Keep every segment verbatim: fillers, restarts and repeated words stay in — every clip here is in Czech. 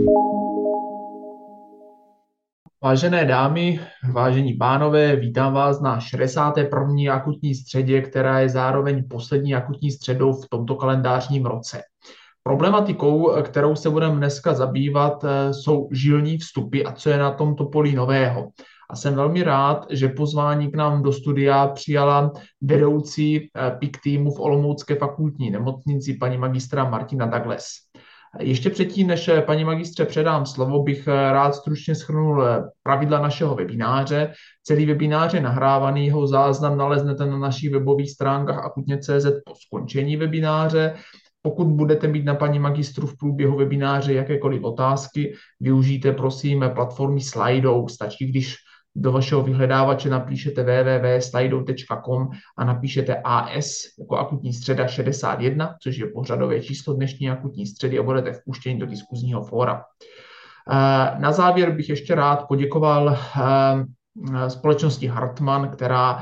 Vážené dámy, vážení pánové, vítám vás na šedesáté první akutní středě, která je zároveň poslední akutní středou v tomto kalendářním roce. Problematikou, kterou se budeme dneska zabývat, jsou žilní vstupy a co je na tomto poli nového. A jsem velmi rád, že pozvání k nám do studia přijala vedoucí P I C týmu v Olomoucké fakultní nemocnici paní magistra Martina Douglas. Ještě předtím, než paní magistře předám slovo, bych rád stručně shrnul pravidla našeho webináře. Celý webinář je nahrávaný, jeho záznam naleznete na našich webových stránkách akutně tečka cé zet po skončení webináře. Pokud budete mít na paní magistru v průběhu webináře jakékoliv otázky, využijte prosím platformy Slido. Stačí, když do vašeho vyhledávače napíšete w w w tečka slido tečka com a napíšete A S jako akutní středa šedesát jedna, což je pořadové číslo dnešní akutní středy a budete vpuštěni do diskuzního fóra. Na závěr bych ještě rád poděkoval společnosti Hartmann, která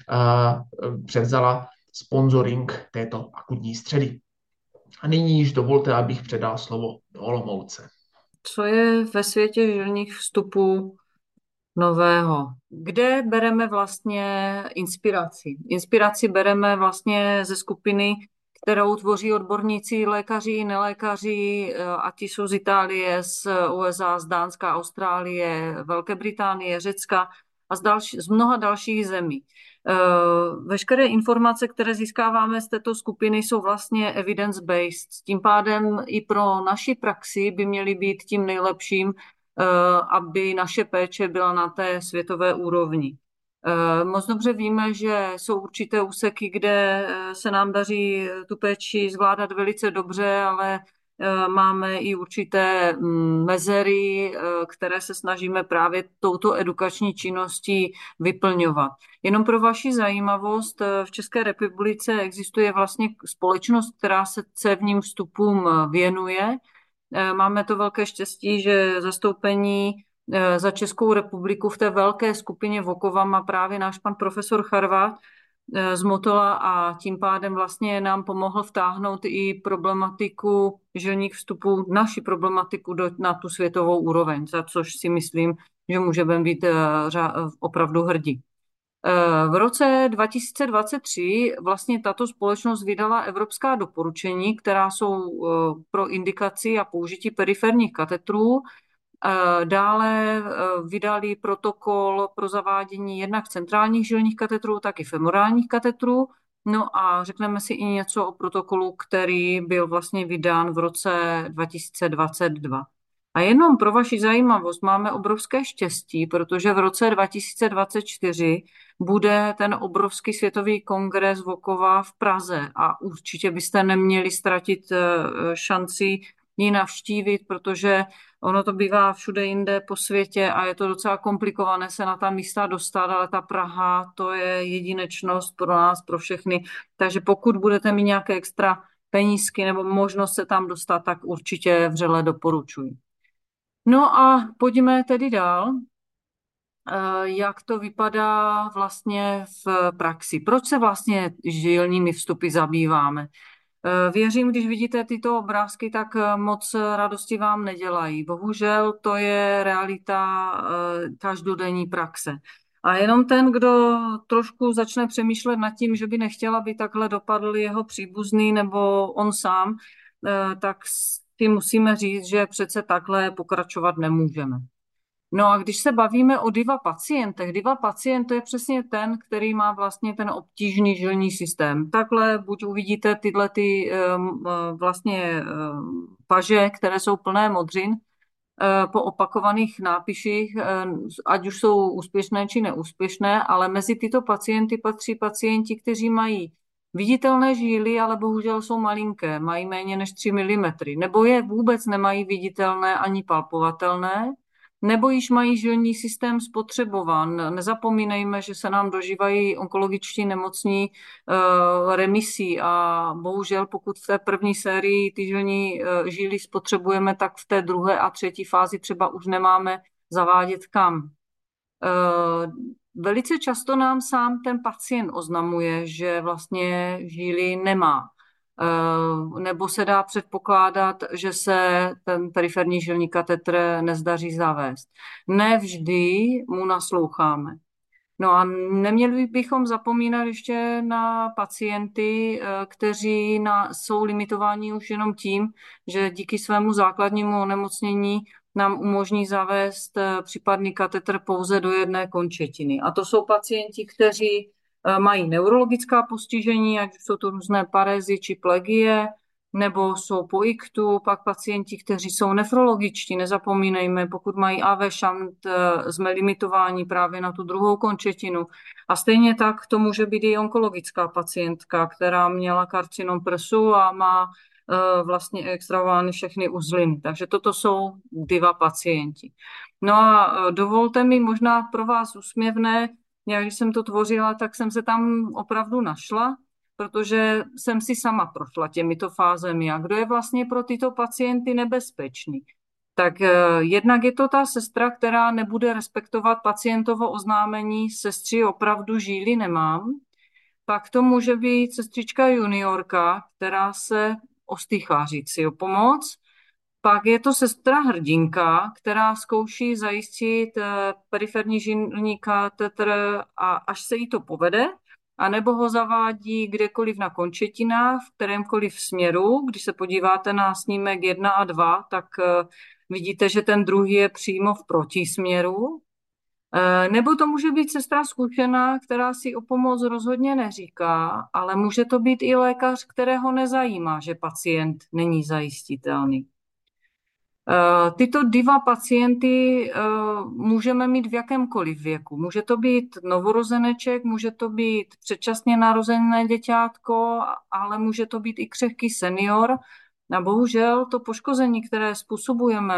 převzala sponsoring této akutní středy. A nyní již dovolte, abych předal slovo do Olomouce. Co je ve světě žilních vstupů nového? Kde bereme vlastně inspiraci? Inspiraci bereme vlastně ze skupiny, kterou tvoří odborníci, lékaři, nelékaři, a ti jsou z Itálie, z U S A, z Dánska, Austrálie, Velké Británie, Řecka a z, další, z mnoha dalších zemí. Veškeré informace, které získáváme z této skupiny, jsou vlastně evidence-based. Tím pádem i pro naši praxi by měly být tím nejlepším, aby naše péče byla na té světové úrovni. Moc dobře víme, že jsou určité úseky, kde se nám daří tu péči zvládat velice dobře, ale máme i určité mezery, které se snažíme právě touto edukační činností vyplňovat. Jenom pro vaši zajímavost, v České republice existuje vlastně společnost, která se cévním vstupům věnuje. Máme to velké štěstí, že zastoupení za Českou republiku v té velké skupině Vokova má právě náš pan profesor Charvat z Motola a tím pádem vlastně nám pomohl vtáhnout i problematiku žilních vstupů, naši problematiku do, na tu světovou úroveň, za což si myslím, že můžeme být opravdu hrdí. V roce dva tisíce dvacet tři vlastně tato společnost vydala evropská doporučení, která jsou pro indikaci a použití periferních katetrů. Dále vydali protokol pro zavádění jednak centrálních žilních katetrů, tak i femorálních katetrů. No a řekneme si i něco o protokolu, který byl vlastně vydán v roce dva tisíce dvacet dva. A jenom pro vaši zajímavost máme obrovské štěstí, protože v roce dva tisíce dvacet čtyři bude ten obrovský světový kongres Vokova v Praze a určitě byste neměli ztratit šanci ji navštívit, protože ono to bývá všude jinde po světě a je to docela komplikované se na ta místa dostat, ale ta Praha, to je jedinečnost pro nás, pro všechny. Takže pokud budete mít nějaké extra penízky nebo možnost se tam dostat, tak určitě vřele doporučuji. No a pojďme tedy dál. Jak to vypadá vlastně v praxi? Proč se vlastně žilními vstupy zabýváme? Věřím, když vidíte tyto obrázky, tak moc radosti vám nedělají. Bohužel to je realita každodenní praxe. A jenom ten, kdo trošku začne přemýšlet nad tím, že by nechtěl, aby takhle dopadl jeho příbuzný nebo on sám, tak si musíme říct, že přece takhle pokračovat nemůžeme. No a když se bavíme o diva pacientech, diva pacient to je přesně ten, který má vlastně ten obtížný žilní systém. Takhle buď uvidíte tyhle ty vlastně paže, které jsou plné modřin po opakovaných nápiších, ať už jsou úspěšné či neúspěšné, ale mezi tyto pacienty patří pacienti, kteří mají viditelné žíly, ale bohužel jsou malinké, mají méně než tři milimetry, nebo je vůbec nemají viditelné ani palpovatelné, nebo již mají žilní systém spotřebovan. Nezapomínejme, že se nám dožívají onkologičtí nemocní uh, remisí a bohužel pokud v té první sérii ty žilní uh, žíly spotřebujeme, tak v té druhé a třetí fázi třeba už nemáme zavádět kam. Uh, velice často nám sám ten pacient oznamuje, že vlastně žíly nemá. nebo se dá předpokládat, že se ten periferní žilní katetr nezdaří zavést. Ne vždy mu nasloucháme. No a neměli bychom zapomínat ještě na pacienty, kteří na, jsou limitováni už jenom tím, že díky svému základnímu onemocnění nám umožní zavést případný katetr pouze do jedné končetiny. A to jsou pacienti, kteří mají neurologická postižení, ať jsou to různé parézy či plegie, nebo jsou po iktu, pak pacienti, kteří jsou nefrologičtí, nezapomínejme, pokud mají A V šant, jsme limitováni právě na tu druhou končetinu. A stejně tak to může být i onkologická pacientka, která měla karcinom prsu a má vlastně extravovány všechny uzliny. Takže toto jsou diva pacienti. No a dovolte mi možná pro vás úsměvné, já když jsem to tvořila, tak jsem se tam opravdu našla, protože jsem si sama prošla těmito fázemi. A kdo je vlastně pro tyto pacienty nebezpečný? Tak jednak je to ta sestra, která nebude respektovat pacientovo oznámení, sestři opravdu žíly nemám. Pak to může být sestřička juniorka, která se ostýchá říct si o pomoc. Pak je to sestra hrdinka, která zkouší zajistit periferní žilní katetr a až se jí to povede, anebo ho zavádí kdekoliv na končetinách, v kterémkoliv směru. Když se podíváte na snímek jedna a dva, tak vidíte, že ten druhý je přímo v protisměru. Nebo to může být sestra zkušená, která si o pomoc rozhodně neříká, ale může to být i lékař, kterého nezajímá, že pacient není zajistitelný. Tyto diva pacienty můžeme mít v jakémkoliv věku. Může to být novorozeneček, může to být předčasně narozené děťátko, ale může to být i křehký senior. A bohužel to poškození, které způsobujeme,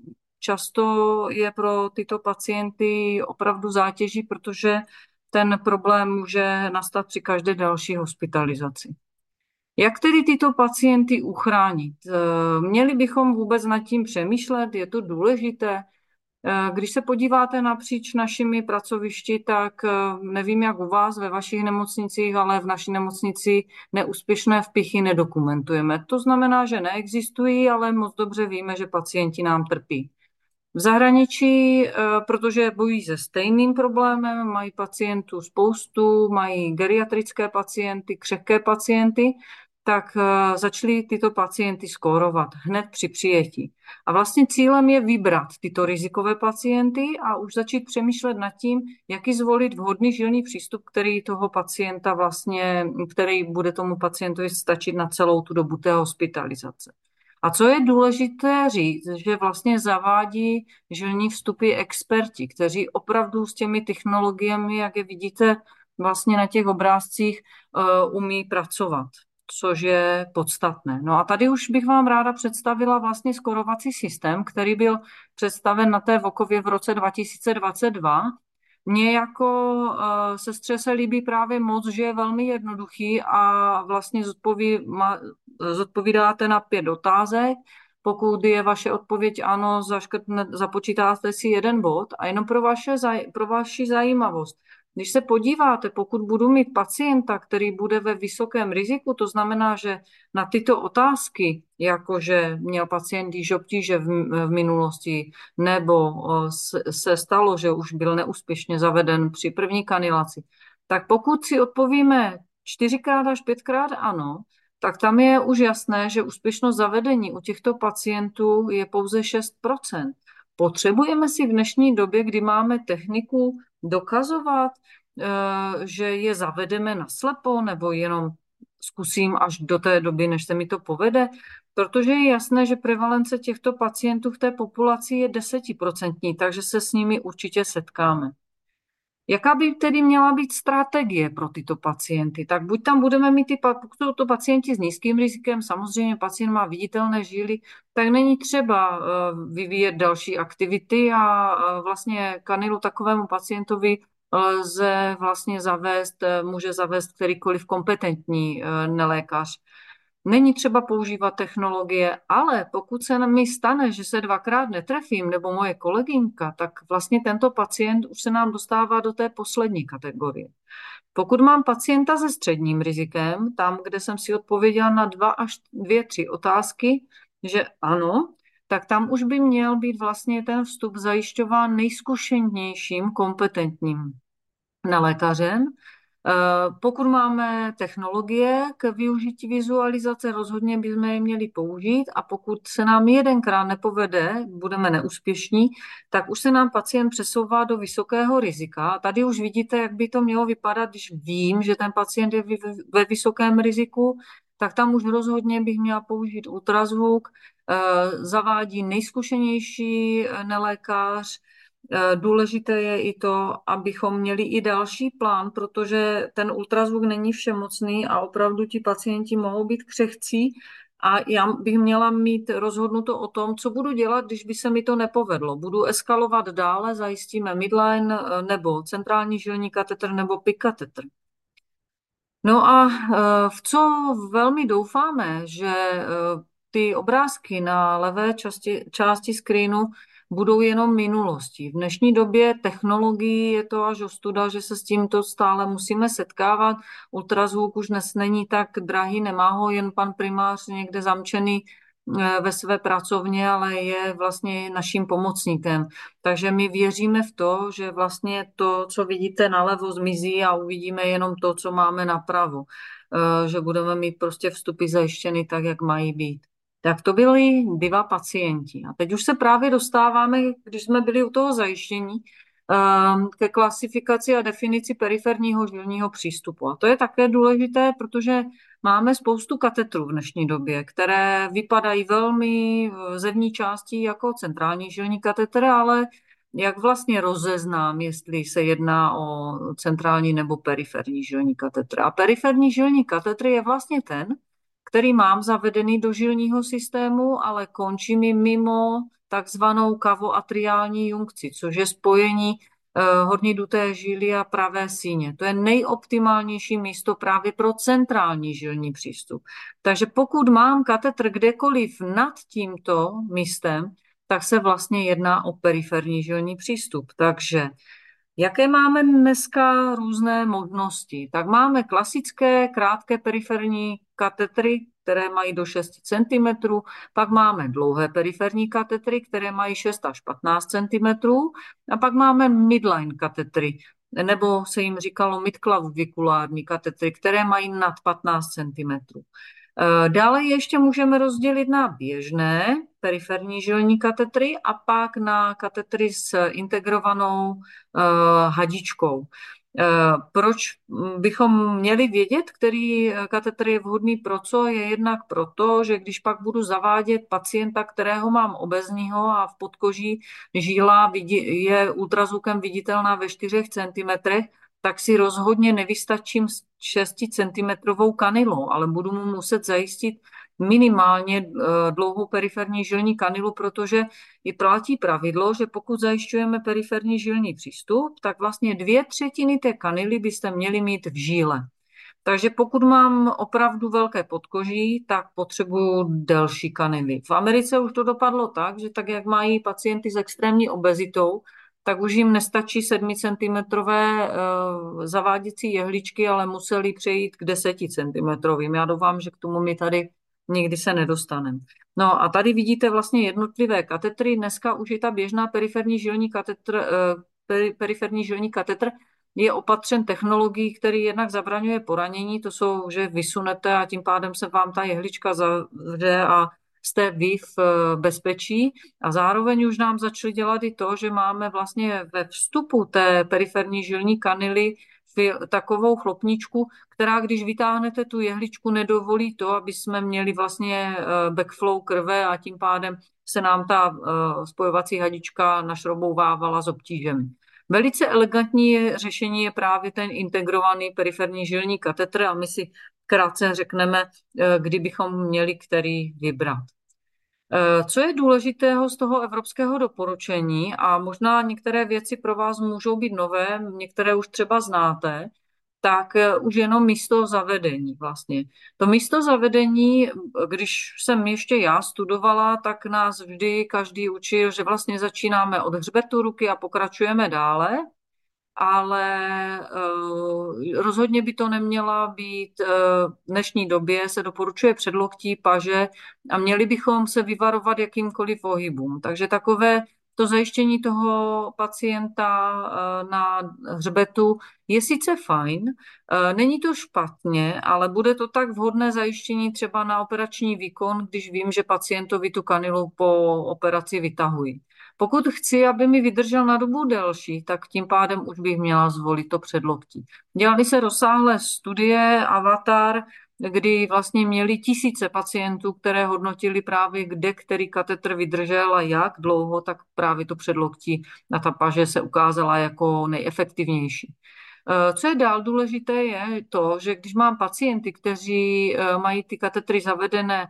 často je pro tyto pacienty opravdu zátěží, protože ten problém může nastat při každé další hospitalizaci. Jak tedy tyto pacienty uchránit? Měli bychom vůbec nad tím přemýšlet, je to důležité. Když se podíváte napříč našimi pracovišti, tak nevím, jak u vás ve vašich nemocnicích, ale v naší nemocnici neúspěšné vpichy nedokumentujeme. To znamená, že neexistují, ale moc dobře víme, že pacienti nám trpí. V zahraničí, protože bojují se stejným problémem, mají pacientů spoustu, mají geriatrické pacienty, křehké pacienty, tak začali tyto pacienty skórovat hned při přijetí. A vlastně cílem je vybrat tyto rizikové pacienty a už začít přemýšlet nad tím, jaký zvolit vhodný žilní přístup, který toho pacienta vlastně, který bude tomu pacientovi stačit na celou tu dobu té hospitalizace. A co je důležité říct, že vlastně zavádí žilní vstupy experti, kteří opravdu s těmi technologiemi, jak je vidíte vlastně na těch obrázcích, umí pracovat, což je podstatné. No a tady už bych vám ráda představila vlastně skorovací systém, který byl představen na té Vokově v roce dva tisíce dvacet dva. Mně jako uh, sestře se líbí právě moc, že je velmi jednoduchý a vlastně zodpoví, ma, zodpovídáte na pět otázek. Pokud je vaše odpověď ano, zaškrtne, započítáte si jeden bod a jenom pro, vaše, pro vaši zajímavost. Když se podíváte, pokud budu mít pacienta, který bude ve vysokém riziku, to znamená, že na tyto otázky, jakože měl pacient již obtíže v, v minulosti, nebo se stalo, že už byl neúspěšně zaveden při první kanilaci, tak pokud si odpovíme čtyřikrát až pětkrát ano, tak tam je už jasné, že úspěšnost zavedení u těchto pacientů je pouze šest procent. Potřebujeme si v dnešní době, kdy máme techniku, dokazovat, že je zavedeme naslepo, nebo jenom zkusím až do té doby, než se mi to povede, protože je jasné, že prevalence těchto pacientů v té populaci je desetiprocentní, takže se s nimi určitě setkáme. Jaká by tedy měla být strategie pro tyto pacienty? Tak buď tam budeme mít ty, pokud jsou to pacienti s nízkým rizikem, samozřejmě pacient má viditelné žíly, tak není třeba vyvíjet další aktivity a vlastně kanilu takovému pacientovi lze vlastně zavést, může zavést kterýkoliv kompetentní nelékař. Není třeba používat technologie, ale pokud se mi stane, že se dvakrát netrefím, nebo moje kolegynka, tak vlastně tento pacient už se nám dostává do té poslední kategorie. Pokud mám pacienta se středním rizikem, tam, kde jsem si odpověděla na dva až dvě, tři otázky, že ano, tak tam už by měl být vlastně ten vstup zajišťován nejzkušenějším, kompetentním nelékařem. Pokud máme technologie k využití vizualizace, rozhodně bychom je měli použít a pokud se nám jedenkrát nepovede, budeme neúspěšní, tak už se nám pacient přesouvá do vysokého rizika. A tady už vidíte, jak by to mělo vypadat, když vím, že ten pacient je ve vysokém riziku, tak tam už rozhodně bych měla použít ultrazvuk, zavádí nejzkušenější nelékař. Důležité je i to, abychom měli i další plán, protože ten ultrazvuk není všemocný a opravdu ti pacienti mohou být křehcí a já bych měla mít rozhodnuto o tom, co budu dělat, když by se mi to nepovedlo. Budu eskalovat dále, zajistíme midline nebo centrální žilní katetr nebo P I C katetr. No a v co velmi doufáme, že ty obrázky na levé části, části screenu budou jenom minulostí. V dnešní době technologií je to až ostuda, že se s tímto stále musíme setkávat. Ultrazvuk už dnes není tak drahý, nemá ho jen pan primář někde zamčený ve své pracovně, ale je vlastně naším pomocníkem. Takže my věříme v to, že vlastně to, co vidíte nalevo, zmizí a uvidíme jenom to, co máme napravo. Že budeme mít prostě vstupy zajištěny tak, jak mají být. Tak to byli dva pacienti. A teď už se právě dostáváme, když jsme byli u toho zajištění, ke klasifikaci a definici periferního žilního přístupu. A to je také důležité, protože máme spoustu katetrů v dnešní době, které vypadají velmi zevní částí jako centrální žilní katetr, ale jak vlastně rozeznám, jestli se jedná o centrální nebo periferní žilní katetr. A periferní žilní katetr je vlastně ten, který mám zavedený do žilního systému, ale končí mi mimo takzvanou kavoatriální junkci, což je spojení eh, horní duté žíly a pravé síně. To je nejoptimálnější místo právě pro centrální žilní přístup. Takže pokud mám katetr kdekoliv nad tímto místem, tak se vlastně jedná o periferní žilní přístup. Takže jaké máme dneska různé možnosti? Tak máme klasické krátké periferní katetry, které mají do šesti centimetrů, pak máme dlouhé periferní katetry, které mají šest až patnáct centimetrů a pak máme midline katetry, nebo se jim říkalo midklavikulární katetry, které mají nad patnáct centimetrů. Dále ještě můžeme rozdělit na běžné periferní žilní katetry a pak na katetry s integrovanou uh, hadičkou. Uh, proč bychom měli vědět, který katetr je vhodný pro co? Je jednak proto, že když pak budu zavádět pacienta, kterého mám obezního a v podkoží žíla je ultrazvukem viditelná ve čtyřech centimetrech, tak si rozhodně nevystačím s šesticentimetrovou kanilou, ale budu mu muset zajistit minimálně dlouhou periferní žilní kanilu, protože i platí pravidlo, že pokud zajišťujeme periferní žilní přístup, tak vlastně dvě třetiny té kanily byste měli mít v žíle. Takže pokud mám opravdu velké podkoží, tak potřebuju delší kanily. V Americe už to dopadlo tak, že tak, jak mají pacienty s extrémní obezitou, tak už jim nestačí sedmicentimetrové uh, zaváděcí jehličky, ale museli přejít k deseticentimetrovým. Já doufám, že k tomu my tady nikdy se nedostaneme. No a tady vidíte vlastně jednotlivé katetry. Dneska už je ta běžná periferní žilní katetr, uh, peri, periferní žilní katetr je opatřen technologií, který jednak zabraňuje poranění, to jsou, že vysunete a tím pádem se vám ta jehlička zavře a jste vy v bezpečí a zároveň už nám začali dělat i to, že máme vlastně ve vstupu té periferní žilní kanily takovou chlopničku, která když vytáhnete tu jehličku, nedovolí to, aby jsme měli vlastně backflow krve a tím pádem se nám ta spojovací hadička našrobouvávala s obtížemi. Velice elegantní řešení je právě ten integrovaný periferní žilní katetr a my si krátce řekneme, kdy bychom měli který vybrat. Co je důležitého z toho evropského doporučení a možná některé věci pro vás můžou být nové, některé už třeba znáte, tak eh, už jenom místo zavedení vlastně. To místo zavedení, když jsem ještě já studovala, tak nás vždy každý učil, že vlastně začínáme od hřbetu ruky a pokračujeme dále, ale eh, rozhodně by to neměla být, eh, v dnešní době se doporučuje předloktí, paže a měli bychom se vyvarovat jakýmkoliv pohybům. Takže takové to zajištění toho pacienta eh, na hřbetu je sice fajn, eh, není to špatně, ale bude to tak vhodné zajištění třeba na operační výkon, když vím, že pacientovi tu kanilu po operaci vytahuji. Pokud chci, aby mi vydržel na dobu delší, tak tím pádem už bych měla zvolit to předloktí. Dělali se rozsáhlé studie Avatar, kdy vlastně měli tisíce pacientů, které hodnotili právě, kde který katetr vydržel a jak dlouho, tak právě to předloktí na ta paže se ukázala jako nejefektivnější. Eh, Co je dál důležité, je to, že když mám pacienty, kteří eh, mají ty katetry zavedené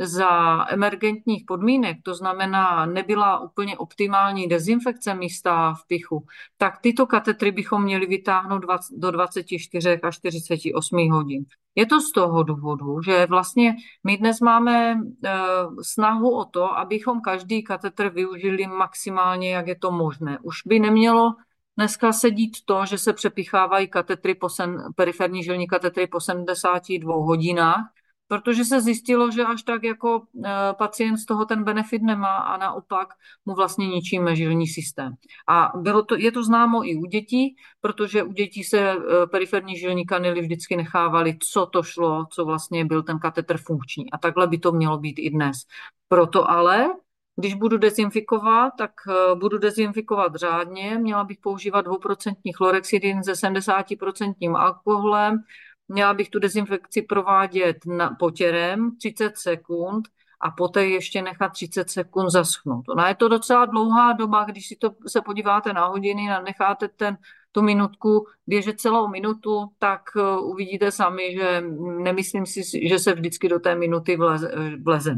za emergentních podmínek, to znamená, nebyla úplně optimální dezinfekce místa v pichu, tak tyto katetry bychom měli vytáhnout do dvacet čtyři až čtyřicet osm hodin. Je to z toho důvodu, že vlastně my dnes máme eh, snahu o to, abychom každý katetr využili maximálně, jak je to možné. Už by nemělo dneska sedít to, že se přepichávají katetry po sem, periferní žilní katetry po sedmdesáti dvou hodinách, protože se zjistilo, že až tak jako e, pacient z toho ten benefit nemá a naopak mu vlastně ničíme žilní systém. A bylo to, je to známo i u dětí, protože u dětí se e, periferní žilní kanily vždycky nechávaly, co to šlo, co vlastně byl ten katetr funkční. A takhle by to mělo být i dnes. Proto ale když budu dezinfikovat, tak eh, budu dezinfikovat řádně. Měla bych používat dvouprocentní chlorexidin se sedmdesátiprocentním alkoholem. Měla bych tu dezinfekci provádět na, potěrem třicet sekund a poté ještě nechat třicet sekund zaschnout. Ona je to docela dlouhá doba, když si to se podíváte na hodiny a necháte ten, tu minutku běžet celou minutu, tak uh, uvidíte sami, že nemyslím si, že se vždycky do té minuty vleze, vlezem.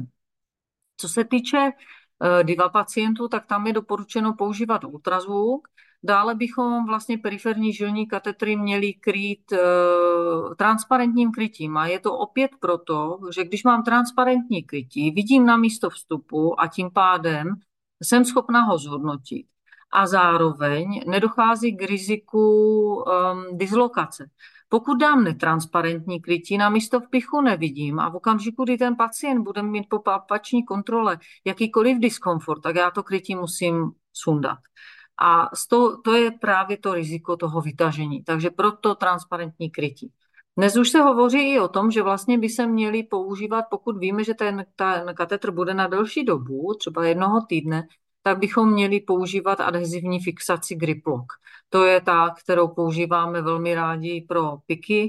Co se týče eh, diva pacientů, tak tam je doporučeno používat ultrazvuk. Dále bychom vlastně periferní žilní katetry měli krýt e, transparentním krytím. A je to opět proto, že když mám transparentní krytí, vidím na místo vstupu a tím pádem jsem schopna ho zhodnotit. A zároveň nedochází k riziku um, dislokace. Pokud dám netransparentní krytí, na místo vpichu nevidím a v okamžiku, kdy ten pacient bude mít po palpační kontrole jakýkoliv diskomfort, tak já to krytí musím sundat. A to, to je právě to riziko toho vytažení. Takže proto transparentní krytí. Dnes už se hovoří i o tom, že vlastně by se měli používat, pokud víme, že ten, ten katetr bude na delší dobu, třeba jednoho týdne, tak bychom měli používat adhezivní fixaci GripLock. To je ta, kterou používáme velmi rádi pro piky.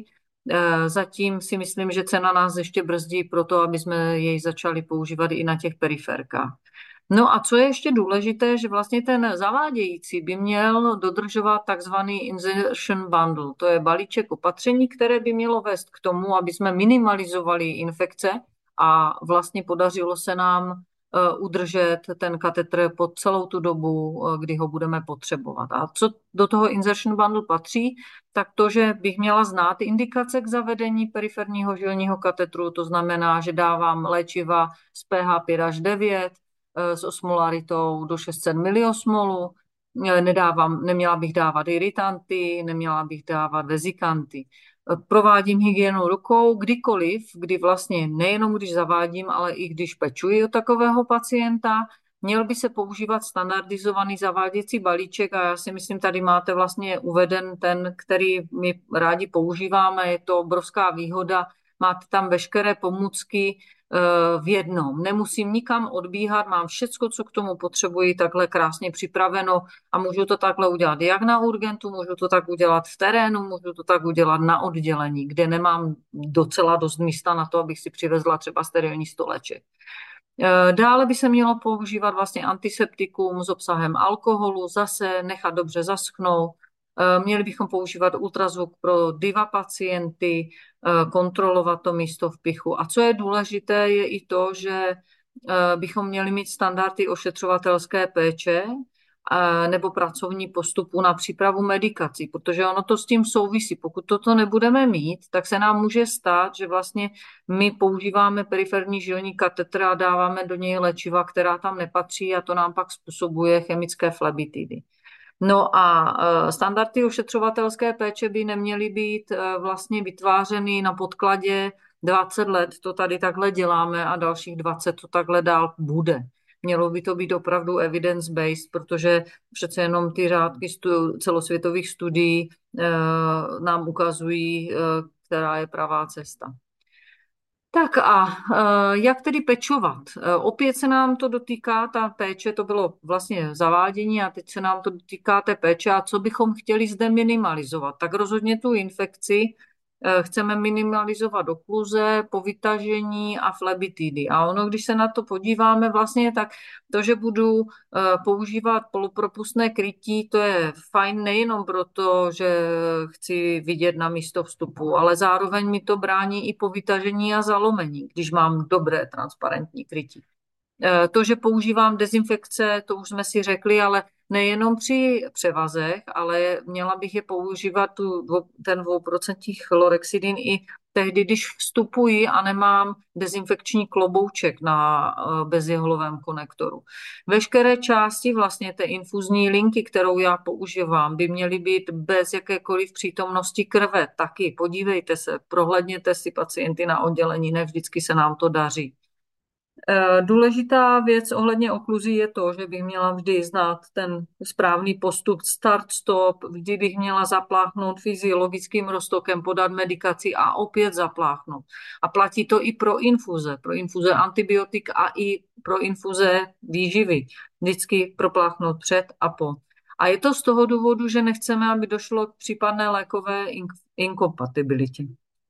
Zatím si myslím, že cena nás ještě brzdí pro to, aby jsme jej začali používat i na těch periferkách. No a co je ještě důležité, že vlastně ten zavádějící by měl dodržovat takzvaný insertion bundle. To je balíček opatření, které by mělo vést k tomu, aby jsme minimalizovali infekce a vlastně podařilo se nám udržet ten katetr po celou tu dobu, kdy ho budeme potřebovat. A co do toho insertion bundle patří, tak to, že bych měla znát indikace k zavedení periferního žilního katetru, to znamená, že dávám léčiva z pH pět až devět, s osmolaritou do šest set miliosmolů, nedávám, neměla bych dávat iritanty, neměla bych dávat vezikanty. Provádím hygienu rukou kdykoliv, kdy vlastně nejenom když zavádím, ale i když pečuji o takového pacienta, měl by se používat standardizovaný zaváděcí balíček a já si myslím, tady máte vlastně uveden ten, který my rádi používáme, je to obrovská výhoda, máte tam veškeré pomůcky v jednom. Nemusím nikam odbíhat, mám všecko, co k tomu potřebuji, takhle krásně připraveno a můžu to takhle udělat jak na urgentu, můžu to tak udělat v terénu, můžu to tak udělat na oddělení, kde nemám docela dost místa na to, abych si přivezla třeba sterilní stoleček. Dále by se mělo používat vlastně antiseptikum s obsahem alkoholu, zase nechat dobře zaschnout. Měli bychom používat ultrazvuk pro diva pacienty, kontrolovat to místo vpichu. A co je důležité, je i to, že bychom měli mít standardy ošetřovatelské péče nebo pracovní postupu na přípravu medikací, protože ono to s tím souvisí. Pokud toto nebudeme mít, tak se nám může stát, že vlastně my používáme periferní žilní katetr a dáváme do něj léčiva, která tam nepatří a to nám pak způsobuje chemické flebitidy. No a standardy ošetřovatelské péče by neměly být vlastně vytvářeny na podkladě dvacet let, to tady takhle děláme a dalších dvacet to takhle dál bude. Mělo by to být opravdu evidence-based, protože přece jenom ty řádky stu, celosvětových studií e, nám ukazují, e, která je pravá cesta. Tak a e, jak tedy pečovat? E, opět se nám to dotýká, ta péče, to bylo vlastně zavádění a teď se nám to dotýká té péče a co bychom chtěli zde minimalizovat? Tak rozhodně tu infekci chceme minimalizovat okluze, povytažení a flebitidy. A ono, když se na to podíváme vlastně, tak to, že budu používat polopropustné krytí, to je fajn nejenom proto, že chci vidět na místo vstupu, ale zároveň mi to brání i povytažení a zalomení, když mám dobré transparentní krytí. To, že používám dezinfekce, to už jsme si řekli, ale nejenom při převazech, ale měla bych je používat tu, ten dvouprocentní chlorhexidin i tehdy, když vstupuji a nemám dezinfekční klobouček na bezjehlovém konektoru. Veškeré části vlastně té infuzní linky, kterou já používám, by měly být bez jakékoliv přítomnosti krve. Taky podívejte se, prohlédněte si pacienty na oddělení, ne vždycky se nám to daří. Důležitá věc ohledně okluzí je to, že bych měla vždy znát ten správný postup start-stop, vždy bych měla zapláchnout fyziologickým roztokem, podat medikaci a opět zapláchnout. A platí to i pro infuze, pro infuze antibiotik a i pro infuze výživy. Vždycky propláchnout před a po. A je to z toho důvodu, že nechceme, aby došlo k případné lékové inkompatibilitě.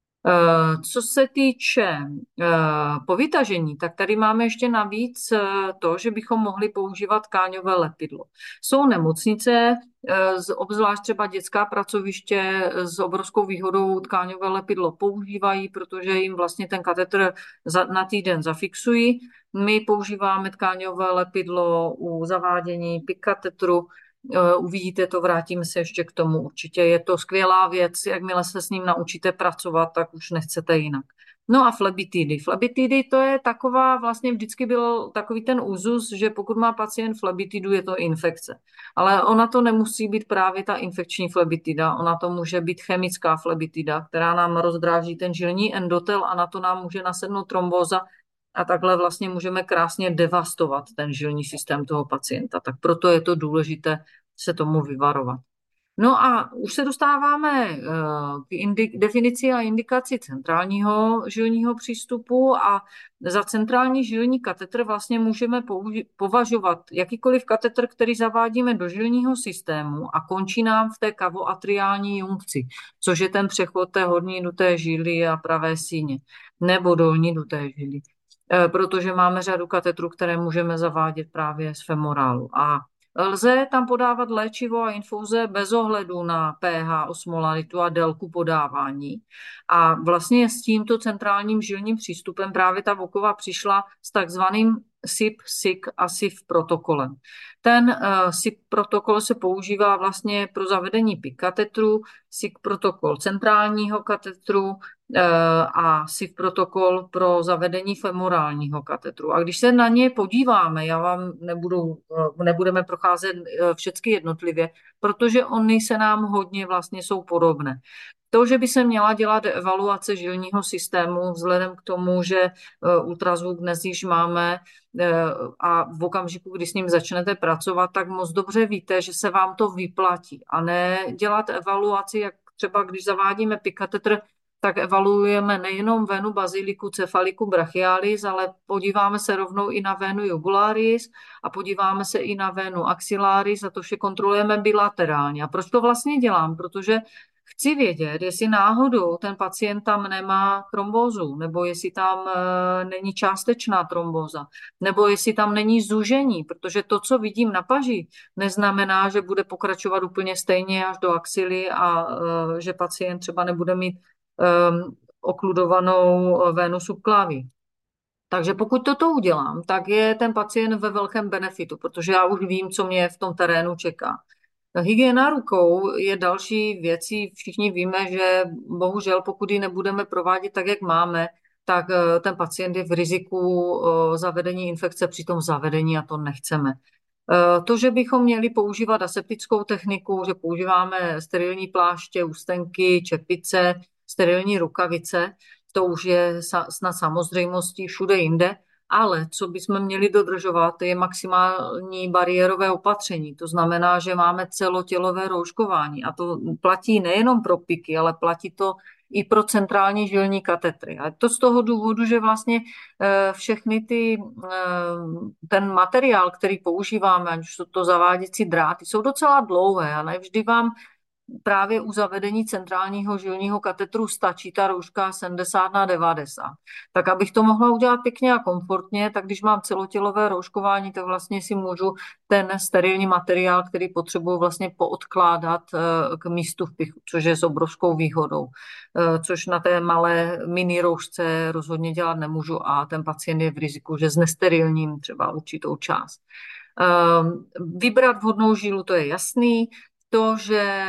Co se týče povytažení, tak tady máme ještě navíc to, že bychom mohli používat tkáňové lepidlo. Jsou nemocnice, obzvlášť třeba dětská pracoviště s obrovskou výhodou tkáňové lepidlo používají, protože jim vlastně ten katetr na týden zafixují. My používáme tkáňové lepidlo u zavádění PIC katetru. Uvidíte to, vrátíme se ještě k tomu. Určitě je to skvělá věc, jakmile se s ním naučíte pracovat, tak už nechcete jinak. No a flebitidy. Flebitidy to je taková, vlastně vždycky byl takový ten úzus, že pokud má pacient flebitidu, je to infekce. Ale ona to nemusí být právě ta infekční flebitida, ona to může být chemická flebitida, která nám rozdráží ten žilní endotel a na to nám může nasednout trombóza a takhle vlastně můžeme krásně devastovat ten žilní systém toho pacienta. Tak proto je to důležité se tomu vyvarovat. No a už se dostáváme k indi- definici a indikaci centrálního žilního přístupu a za centrální žilní katetr vlastně můžeme použi- považovat jakýkoliv katetr, který zavádíme do žilního systému a končí nám v té kavoatriální junkci, což je ten přechod té horní duté žíly a pravé síně, nebo dolní duté žíly, protože máme řadu katetrů, které můžeme zavádět právě z femorálu. A lze tam podávat léčivo a infuze bez ohledu na pH, osmolaritu a délku podávání. A vlastně s tímto centrálním žilním přístupem právě ta Vokova přišla s takzvaným S I P, S I C a S I F protokolem. Ten uh, S I P protokol se používá vlastně pro zavedení PIC katetru, S I C protokol centrálního katetru a S I F protokol pro zavedení femorálního katetru. A když se na ně podíváme, já vám nebudu, nebudeme procházet všechny jednotlivě, protože oni se nám hodně vlastně jsou podobné. To, že by se měla dělat evaluace žilního systému vzhledem k tomu, že ultrazvuk dnes již máme a v okamžiku, kdy s ním začnete pracovat, tak moc dobře víte, že se vám to vyplatí. A ne dělat evaluaci, jak třeba když zavádíme PIC katetr, tak evaluujeme nejenom venu basiliku cephaliku brachialis, ale podíváme se rovnou i na venu jugularis a podíváme se i na venu axillaris a to vše kontrolujeme bilaterálně. A proč to vlastně dělám? Protože chci vědět, jestli náhodou ten pacient tam nemá trombózu, nebo jestli tam e, není částečná trombóza, nebo jestli tam není zúžení, protože to, co vidím na paži, neznamená, že bude pokračovat úplně stejně až do axily a e, že pacient třeba nebude mít um, okludovanou vénu subclavi. Takže pokud toto udělám, tak je ten pacient ve velkém benefitu, protože já už vím, co mě v tom terénu čeká. Hygiena rukou je další věcí. Všichni víme, že bohužel, pokud ji nebudeme provádět tak, jak máme, tak eh, ten pacient je v riziku eh, zavedení infekce při tom zavedení a to nechceme. Eh, To, že bychom měli používat aseptickou techniku, že používáme sterilní pláště, ústenky, čepice, sterilní rukavice, to už je snad samozřejmostí všude jinde, ale co bychom měli dodržovat, je maximální bariérové opatření. To znamená, že máme celotělové rouškování a to platí nejenom pro piky, ale platí to i pro centrální žilní katetry. A to z toho důvodu, že vlastně eh, všechny ty, eh, ten materiál, který používáme, ať už jsou to zaváděcí dráty, jsou docela dlouhé a nevždy vám právě u zavedení centrálního žilního katetru stačí ta rouška sedmdesát na devadesát. Tak abych to mohla udělat pěkně a komfortně, tak když mám celotělové rouškování, tak vlastně si můžu ten sterilní materiál, který potřebuji, vlastně poodkládat k místu vpichu, což je s obrovskou výhodou, což na té malé mini roušce rozhodně dělat nemůžu a ten pacient je v riziku, že znesterilním třeba určitou část. Vybrat vhodnou žilu, to je jasný. To, že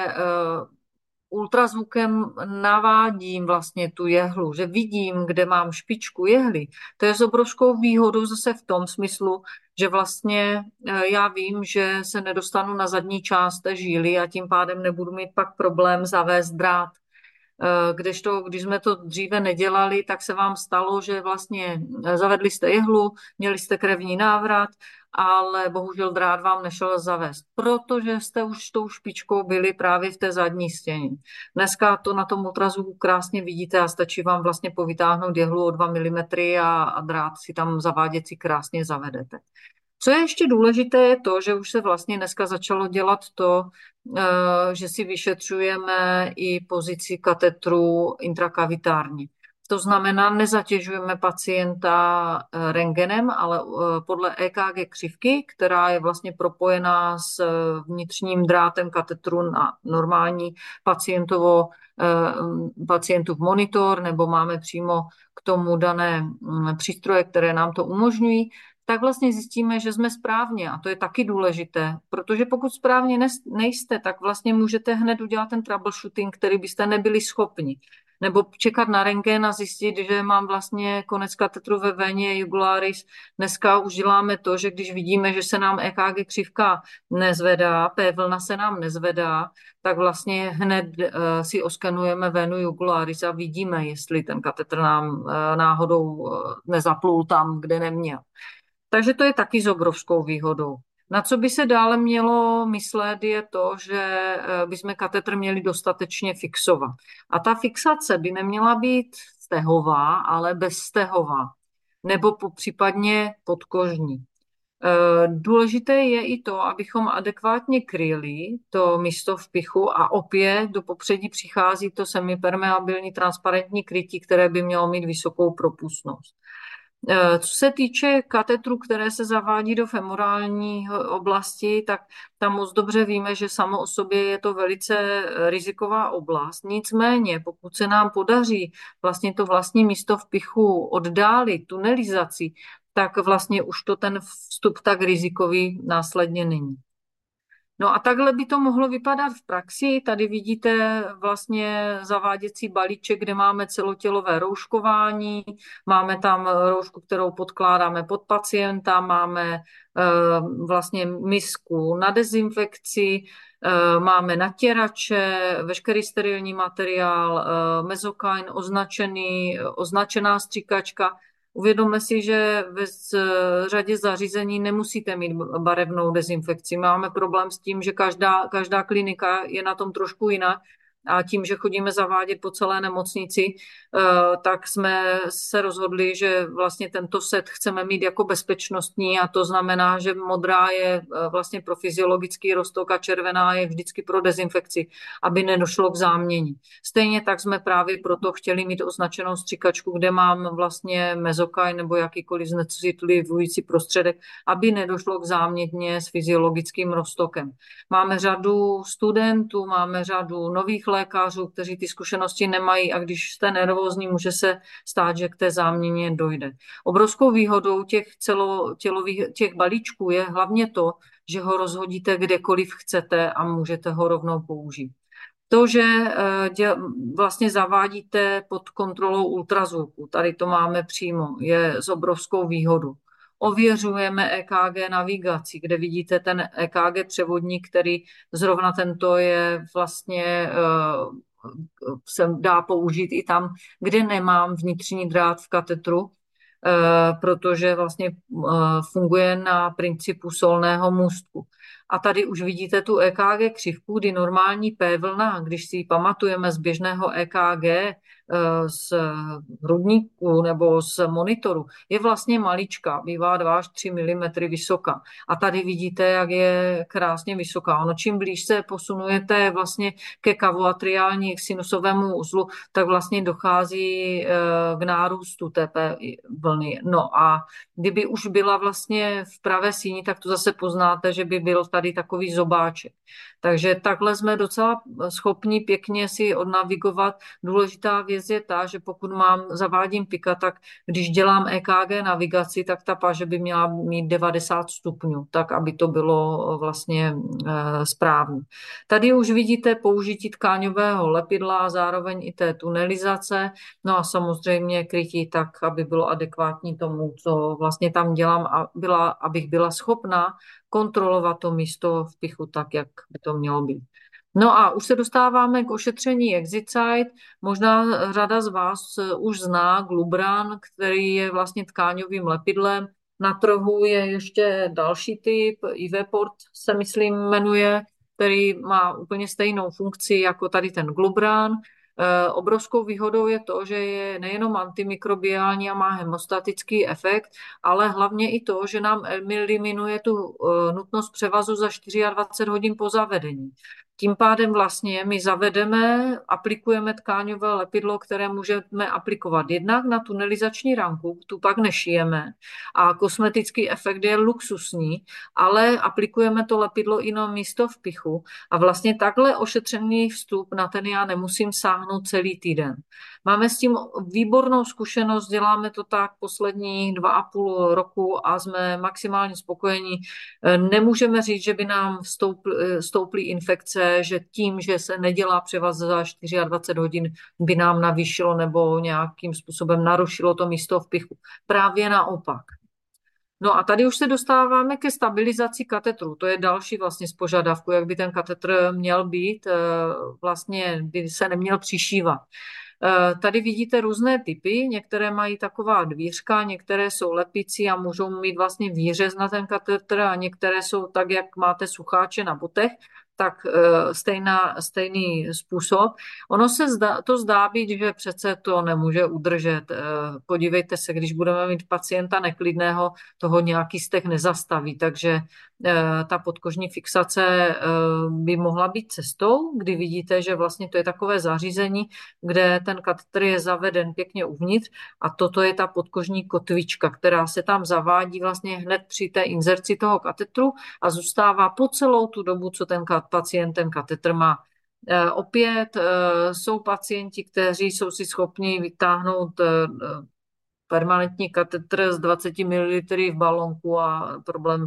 ultrazvukem navádím vlastně tu jehlu, že vidím, kde mám špičku jehly, to je s obrovskou výhodou zase v tom smyslu, že vlastně já vím, že se nedostanu na zadní část té žíly a tím pádem nebudu mít pak problém zavést drát. Kdežto, když jsme to dříve nedělali, tak se vám stalo, že vlastně zavedli jste jehlu, měli jste krevní návrat, ale bohužel drát vám nešel zavést, protože jste už s tou špičkou byli právě v té zadní stěně. Dneska to na tom ultrazvuku krásně vidíte a stačí vám vlastně povytáhnout jehlu o dva milimetry a, a drát si tam zaváděcí krásně zavedete. Co je ještě důležité, je to, že už se vlastně dneska začalo dělat to, že si vyšetřujeme i pozici katetru intrakavitárně. To znamená, nezatěžujeme pacienta rentgenem, ale podle E K G křivky, která je vlastně propojená s vnitřním drátem katetru na normální pacientovo, pacientův monitor, nebo máme přímo k tomu dané přístroje, které nám to umožňují, tak vlastně zjistíme, že jsme správně. A to je taky důležité, protože pokud správně nejste, tak vlastně můžete hned udělat ten troubleshooting, který byste nebyli schopni. Nebo čekat na rentgen a zjistit, že mám vlastně konec katetru ve véně jugularis. Dneska už děláme to, že když vidíme, že se nám E K G křivka nezvedá, P vlna se nám nezvedá, tak vlastně hned si oskenujeme vénu jugularis a vidíme, jestli ten katetr nám náhodou nezaplul tam, kde neměl. Takže to je taky s obrovskou výhodou. Na co by se dále mělo myslet, je to, že bychom katetr měli dostatečně fixovat. A ta fixace by neměla být stehová, ale bezstehová, nebo případně podkožní. Důležité je i to, abychom adekvátně kryli to místo vpichu a opět do popředí přichází to semipermeabilní transparentní krytí, které by mělo mít vysokou propustnost. Co se týče katetrů, které se zavádí do femorální oblasti, tak tam moc dobře víme, že samo o sobě je to velice riziková oblast. Nicméně, pokud se nám podaří vlastně to vlastní místo vpichu oddálit tunelizací, tak vlastně už to ten vstup tak rizikový následně není. No a takhle by to mohlo vypadat v praxi. Tady vidíte vlastně zaváděcí balíček, kde máme celotělové rouškování, máme tam roušku, kterou podkládáme pod pacienta, máme vlastně misku na dezinfekci, máme natěrače, veškerý sterilní materiál, mezokain označený, označená stříkačka. Uvědomme si, že ve řadě zařízení nemusíte mít barevnou dezinfekci. Máme problém s tím, že každá, každá klinika je na tom trošku jinak a tím, že chodíme zavádět po celé nemocnici, tak jsme se rozhodli, že vlastně tento set chceme mít jako bezpečnostní a to znamená, že modrá je vlastně pro fyziologický roztok a červená je vždycky pro dezinfekci, aby nedošlo k záměně. Stejně tak jsme právě proto chtěli mít označenou stříkačku, kde mám vlastně mezokaj nebo jakýkoliv znecitlivující prostředek, aby nedošlo k záměně s fyziologickým roztokem. Máme řadu studentů, máme řadu nových lékařů, kteří ty zkušenosti nemají a když jste nervózní, může se stát, že k té záměně dojde. Obrovskou výhodou těch celotělových těch balíčků je hlavně to, že ho rozhodíte kdekoliv chcete a můžete ho rovnou použít. To, že vlastně zavádíte pod kontrolou ultrazvuku, tady to máme přímo, je s obrovskou výhodou. Ověřujeme E K G navigací, kde vidíte ten E K G převodník, který zrovna tento je vlastně se dá použít i tam, kde nemám vnitřní drát v katetru, protože vlastně funguje na principu solného můstku. A tady už vidíte tu E K G křivku, kdy normální P vlna, když si ji pamatujeme z běžného E K G, z hrudníku nebo z monitoru, je vlastně malička, bývá dva až tři milimetry vysoká. A tady vidíte, jak je krásně vysoká. Ono čím blíž se posunujete vlastně ke kavoatriální sinusovému uzlu, tak vlastně dochází k nárůstu té P vlny. No a kdyby už byla vlastně v pravé síni, tak to zase poznáte, že by byl tady takový zobáček. Takže takhle jsme docela schopni pěkně si odnavigovat. Důležitá věc je ta, že pokud mám, zavádím pika, tak když dělám E K G navigaci, tak ta paže by měla mít devadesát stupňů, tak aby to bylo vlastně e, správně. Tady už vidíte použití tkáňového lepidla a zároveň i té tunelizace, no a samozřejmě krytí tak, aby bylo adekvátní tomu, co vlastně tam dělám, a byla, abych byla schopná kontrolovat to místo v pichu tak, jak by to mělo být. No a už se dostáváme k ošetření Exit Site. Možná řada z vás už zná Glubran, který je vlastně tkáňovým lepidlem. Na trhu je ještě další typ, Iveport se myslím jmenuje, který má úplně stejnou funkci jako tady ten Glubran. E, obrovskou výhodou je to, že je nejenom antimikrobiální a má hemostatický efekt, ale hlavně i to, že nám eliminuje tu e, nutnost převazu za dvacet čtyři hodin po zavedení. Tím pádem vlastně my zavedeme, aplikujeme tkáňové lepidlo, které můžeme aplikovat jednak na tunelizační ranku, tu pak nešijeme a kosmetický efekt je luxusní, ale aplikujeme to lepidlo i na místo v pichu a vlastně takhle ošetřený vstup, na ten já nemusím sáhnout celý týden. Máme s tím výbornou zkušenost, děláme to tak poslední dva a půl roku a jsme maximálně spokojení. Nemůžeme říct, že by nám stouply, stouply infekce, že tím, že se nedělá převaz za dvacet čtyři hodin, by nám navýšilo nebo nějakým způsobem narušilo to místo v pichu. Právě naopak. No a tady už se dostáváme ke stabilizaci katetru. To je další vlastně z požadavku, jak by ten katetr měl být. Vlastně by se neměl přišívat. Tady vidíte různé typy, některé mají taková dvířka, některé jsou lepicí a můžou mít vlastně výřez na ten katetr a některé jsou tak, jak máte sucháče na botech, tak stejná, stejný způsob. Ono se zdá, to zdá být, že přece to nemůže udržet. Podívejte se, když budeme mít pacienta neklidného, toho nějaký stech nezastaví, takže ta podkožní fixace by mohla být cestou, kdy vidíte, že vlastně to je takové zařízení, kde ten katetr je zaveden pěkně uvnitř a toto je ta podkožní kotvička, která se tam zavádí vlastně hned při té inzerci toho katetru a zůstává po celou tu dobu, co ten pacient ten katetr má. Opět jsou pacienti, kteří jsou si schopni vytáhnout permanentní katetr z dvacet mililitrů v balonku a problém,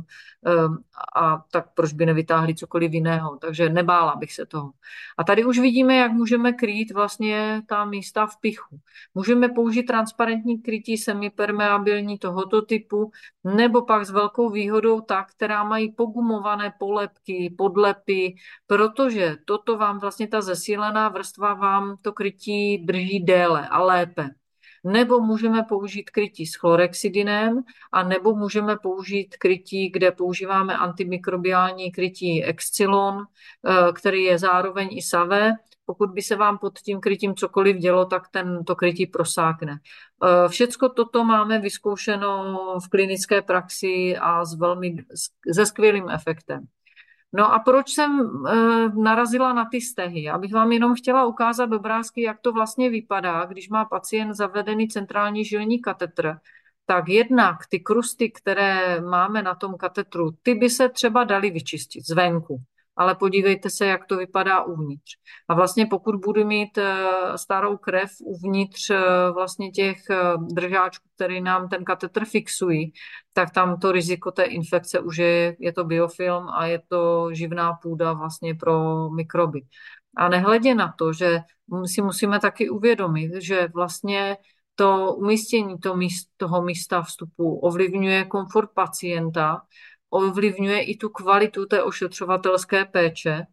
a tak proč by nevytáhli cokoliv jiného, takže nebála bych se toho. A tady už vidíme, jak můžeme krýt vlastně ta místa v pichu. Můžeme použít transparentní krytí semipermeabilní tohoto typu, nebo pak s velkou výhodou ta, která mají pogumované polepky, podlepy, protože toto vám vlastně ta zesílená vrstva vám to krytí drží déle a lépe. Nebo můžeme použít krytí s chlorexidinem, a nebo můžeme použít krytí, kde používáme antimikrobiální krytí Excilon, který je zároveň i savé. Pokud by se vám pod tím krytím cokoliv dělo, tak ten, to krytí prosákne. Všecko toto máme vyzkoušeno v klinické praxi a s velmi, se skvělým efektem. No a proč jsem e, narazila na ty stehy? Já bych vám jenom chtěla ukázat obrázky, jak to vlastně vypadá, když má pacient zavedený centrální žilní katetr. Tak jednak ty krusty, které máme na tom katetru, ty by se třeba daly vyčistit zvenku. ale podívejte se, jak to vypadá uvnitř. A vlastně pokud budu mít eh, starou krev uvnitř eh, vlastně těch eh, držáčků, který nám ten katetr fixují, tak tam to riziko té infekce už je, je to biofilm a je to živná půda vlastně pro mikroby. A nehledě na to, že si musíme taky uvědomit, že vlastně to umístění to míst, toho místa vstupu ovlivňuje komfort pacienta, ovlivňuje i tu kvalitu té ošetřovatelské péče,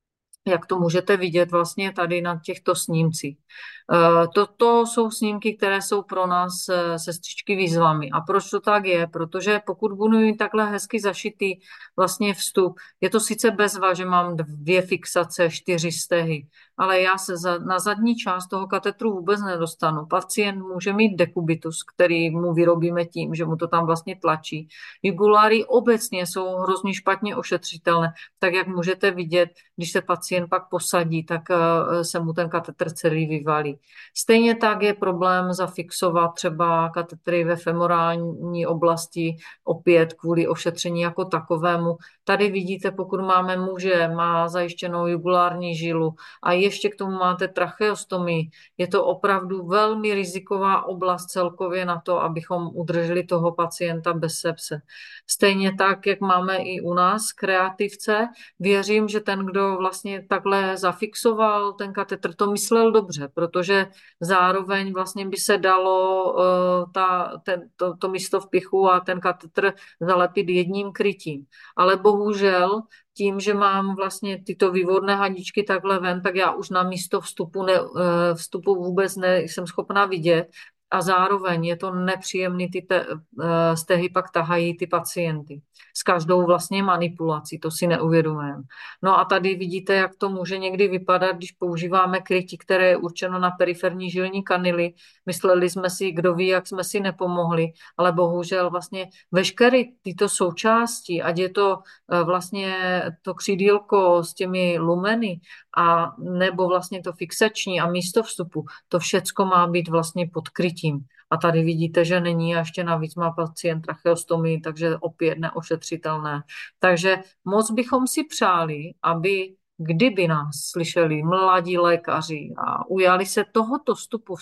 jak to můžete vidět vlastně tady na těchto snímcích. Eh, Toto jsou snímky, které jsou pro nás eh, sestřičky výzvami. A proč to tak je? Protože pokud budu mít takhle hezky zašitý vlastně vstup, je to sice bezva, že mám dvě fixace, čtyři stehy, ale já se za, na zadní část toho katetru vůbec nedostanu. Pacient může mít dekubitus, který mu vyrobíme tím, že mu to tam vlastně tlačí. Juguláry obecně jsou hrozně špatně ošetřitelné, tak jak můžete vidět, když se pacient pak posadí, tak eh, se mu ten katetr celý vyvalí. Stejně tak je problém zafixovat třeba katetry ve femorální oblasti, opět kvůli ošetření jako takovému. Tady vidíte, pokud máme muže, má zajištěnou jugulární žilu a ještě k tomu máte tracheostomii, je to opravdu velmi riziková oblast celkově na to, abychom udrželi toho pacienta bez sepse. Stejně tak, jak máme i u nás kreativce, věřím, že ten, kdo vlastně takhle zafixoval ten katetr, to myslel dobře, protože zároveň vlastně by se dalo uh, ta, ten, to, to místo v pichu a ten katetr zalepit jedním krytím. Ale bohužel tím, že mám vlastně tyto vývodné hadičky takhle ven, tak já už na místo vstupu, ne, uh, vstupu vůbec nejsem schopná vidět, a zároveň je to nepříjemný, ty te, stehy pak tahají ty pacienty. S každou vlastně manipulací, to si neuvědomujeme. No a tady vidíte, jak to může někdy vypadat, když používáme krytí, které je určeno na periferní žilní kanily. Mysleli jsme si, kdo ví, jak jsme si nepomohli, ale bohužel vlastně veškeré tyto součásti, ať je to vlastně to křídílko s těmi lumeny, a nebo vlastně to fixační a místo vstupu, to všecko má být vlastně pod krytím. A tady vidíte, že není a ještě navíc má pacient tracheostomii, takže opět neošetřitelné. Takže moc bychom si přáli, aby kdyby nás slyšeli mladí lékaři a ujali se tohoto vstupu,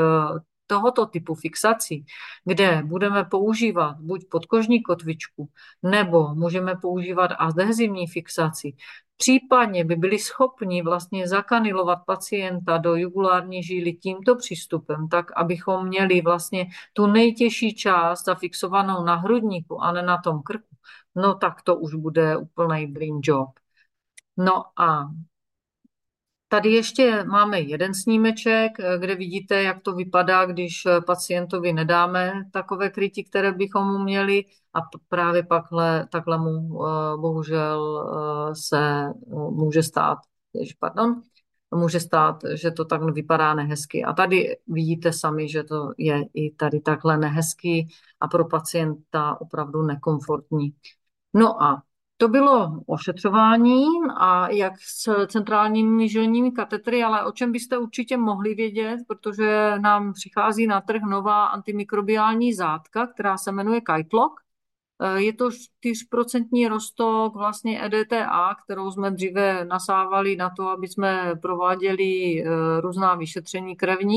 tohoto typu fixací, kde budeme používat buď podkožní kotvičku, nebo můžeme používat adhezivní fixaci, případně by byli schopni vlastně zakanilovat pacienta do jugulární žíly tímto přístupem, tak abychom měli vlastně tu nejtěžší část zafixovanou na hrudníku a ne na tom krku, no tak to už bude úplný dream job. No a tady ještě máme jeden snímeček, kde vidíte, jak to vypadá, když pacientovi nedáme takové krytí, které bychom mu měli, a právě pakhle, takhle mu bohužel se může stát, jež, pardon, může stát, že to tak vypadá nehezky. A tady vidíte sami, že to je i tady takhle nehezký a pro pacienta opravdu nekomfortní. No a to bylo ošetřování a jak s centrálními žilními katetry, ale o čem byste určitě mohli vědět, protože nám přichází na trh nová antimikrobiální zátka, která se jmenuje Kitelock. Je to čtyři procenta roztok vlastně E D T A, kterou jsme dříve nasávali na to, aby jsme prováděli různá vyšetření krevní.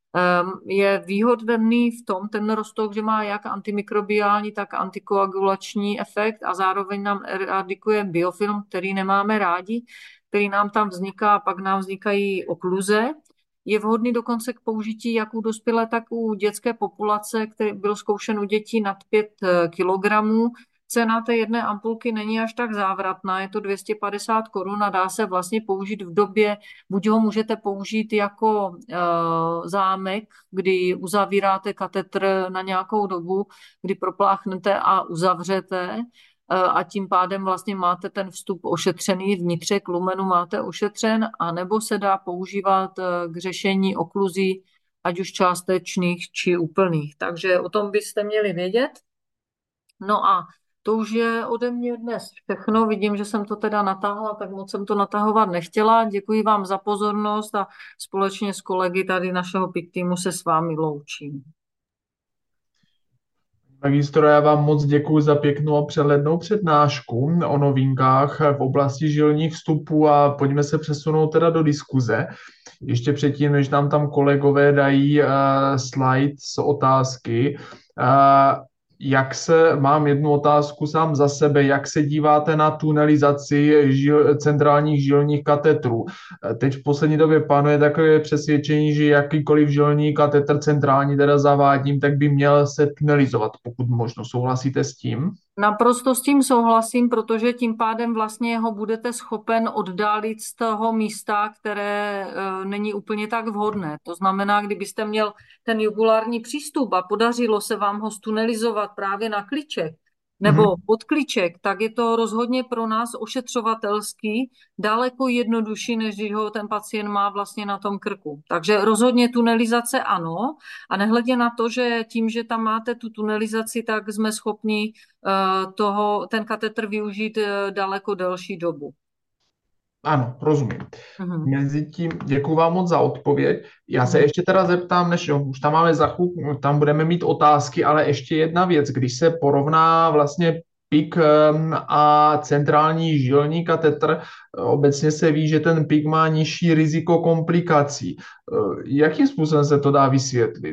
Je výhodný v tom ten roztok, že má jak antimikrobiální, tak antikoagulační efekt a zároveň nám eradikuje biofilm, který nemáme rádi, který nám tam vzniká a pak nám vznikají okluze. Je vhodný dokonce k použití jak u dospělé, tak u dětské populace, který byl zkoušen u dětí nad pět kilogramů. Cena té jedné ampulky není až tak závratná, je to dvě stě padesát korun a dá se vlastně použít v době, buď ho můžete použít jako e, zámek, kdy uzavíráte katetr na nějakou dobu, kdy propláchnete a uzavřete, a tím pádem vlastně máte ten vstup ošetřený, vnitřek lumenu máte ošetřen, anebo se dá používat k řešení okluzí, ať už částečných či úplných. Takže o tom byste měli vědět. No a to už je ode mě dnes všechno. Vidím, že jsem to teda natáhla, tak moc jsem to natahovat nechtěla. Děkuji vám za pozornost a společně s kolegy tady našeho P I C týmu se s vámi loučím. Magistro, já vám moc děkuji za pěknou a přehlednou přednášku o novinkách v oblasti žilních vstupů a pojďme se přesunout teda do diskuze. Ještě předtím, než nám tam kolegové dají uh, slide s otázky, uh, jak se, mám jednu otázku sám za sebe, jak se díváte na tunelizaci žil, centrálních žilních katetrů? Teď v poslední době panuje takové přesvědčení, že jakýkoliv žilní katetr centrální teda zavádím, tak by měl se tunelizovat, pokud možno. Souhlasíte s tím? Naprosto s tím souhlasím, protože tím pádem vlastně ho budete schopen oddálit z toho místa, které e, není úplně tak vhodné. To znamená, kdybyste měl ten jugulární přístup a podařilo se vám ho stunelizovat právě na kliček nebo Mhm, pod kliček, tak je to rozhodně pro nás ošetřovatelský daleko jednodušší, než když ho ten pacient má vlastně na tom krku. Takže rozhodně tunelizace ano, a nehledě na to, že tím, že tam máte tu tunelizaci, tak jsme schopni eh, toho, ten katetr využít eh, daleko delší dobu. ano, rozumím. Mhm. Mezitím děkuji vám moc za odpověď. Já se Mhm. ještě teda zeptám, než jo, už tam máme za chvíli, tam budeme mít otázky, ale ještě jedna věc, když se porovná vlastně pik em, a centrální žilní katetr, obecně se ví, že ten pik má nižší riziko komplikací. Eh, Jakým způsobem se to dá vysvětlit?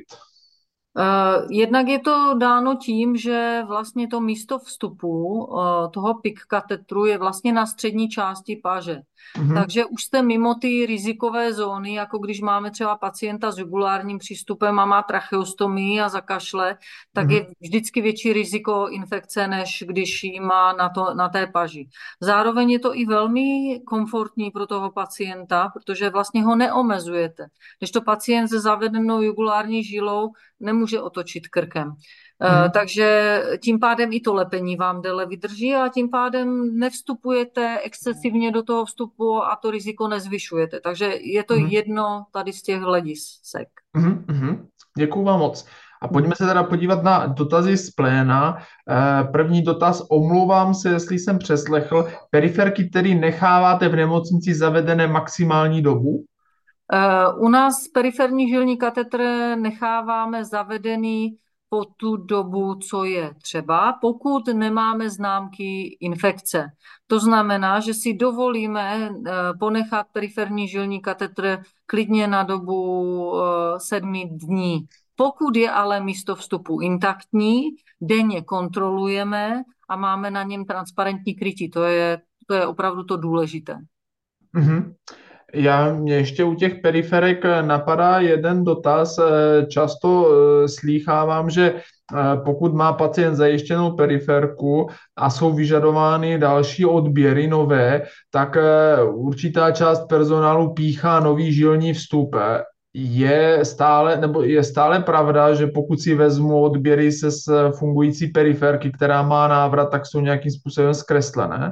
Eh, Jednak je to dáno tím, že vlastně to místo vstupu eh, toho pik katetru je vlastně na střední části paže. Mhm, Takže už jste mimo ty rizikové zóny, jako když máme třeba pacienta s jugulárním přístupem a má tracheostomii a zakašle, tak mhm, je vždycky větší riziko infekce, než když ji má na, to, na té paži. Zároveň je to i velmi komfortní pro toho pacienta, protože vlastně ho neomezujete. Když to pacient se zavedenou jugulární žilou nemůže otočit krkem. Eh, mhm, Takže tím pádem i to lepení vám déle vydrží a tím pádem nevstupujete excesivně do toho vstupu a to riziko nezvyšujete. Takže je to mhm, jedno tady z těch hledisek. mhm, mhm. Děkuji vám moc. A Mhm. pojďme se teda podívat na dotazy z pléna. Eh, První dotaz, omlouvám se, jestli jsem přeslechl, periferky tedy necháváte v nemocnici zavedené maximální dobu? Eh, U nás periferní žilní katetr necháváme zavedený po tu dobu, co je třeba, pokud nemáme známky infekce. To znamená, že si dovolíme eh, ponechat periferní žilní katetr klidně na dobu eh, sedmi dní. Pokud je ale místo vstupu intaktní, denně kontrolujeme a máme na něm transparentní krytí. To je, to je opravdu to důležité. Mhm. Já mě ještě u těch periferek eh, napadá jeden dotaz. Eh, Často eh, slýchávám, že eh, pokud má pacient zajištěnou periferku a jsou vyžadovány další odběry nové, tak eh, určitá část personálu píchá nový žilní vstup. Eh, Je stále, nebo je stále pravda, že pokud si vezmu odběry se z fungující periferky, která má návrat, tak jsou nějakým způsobem zkreslené?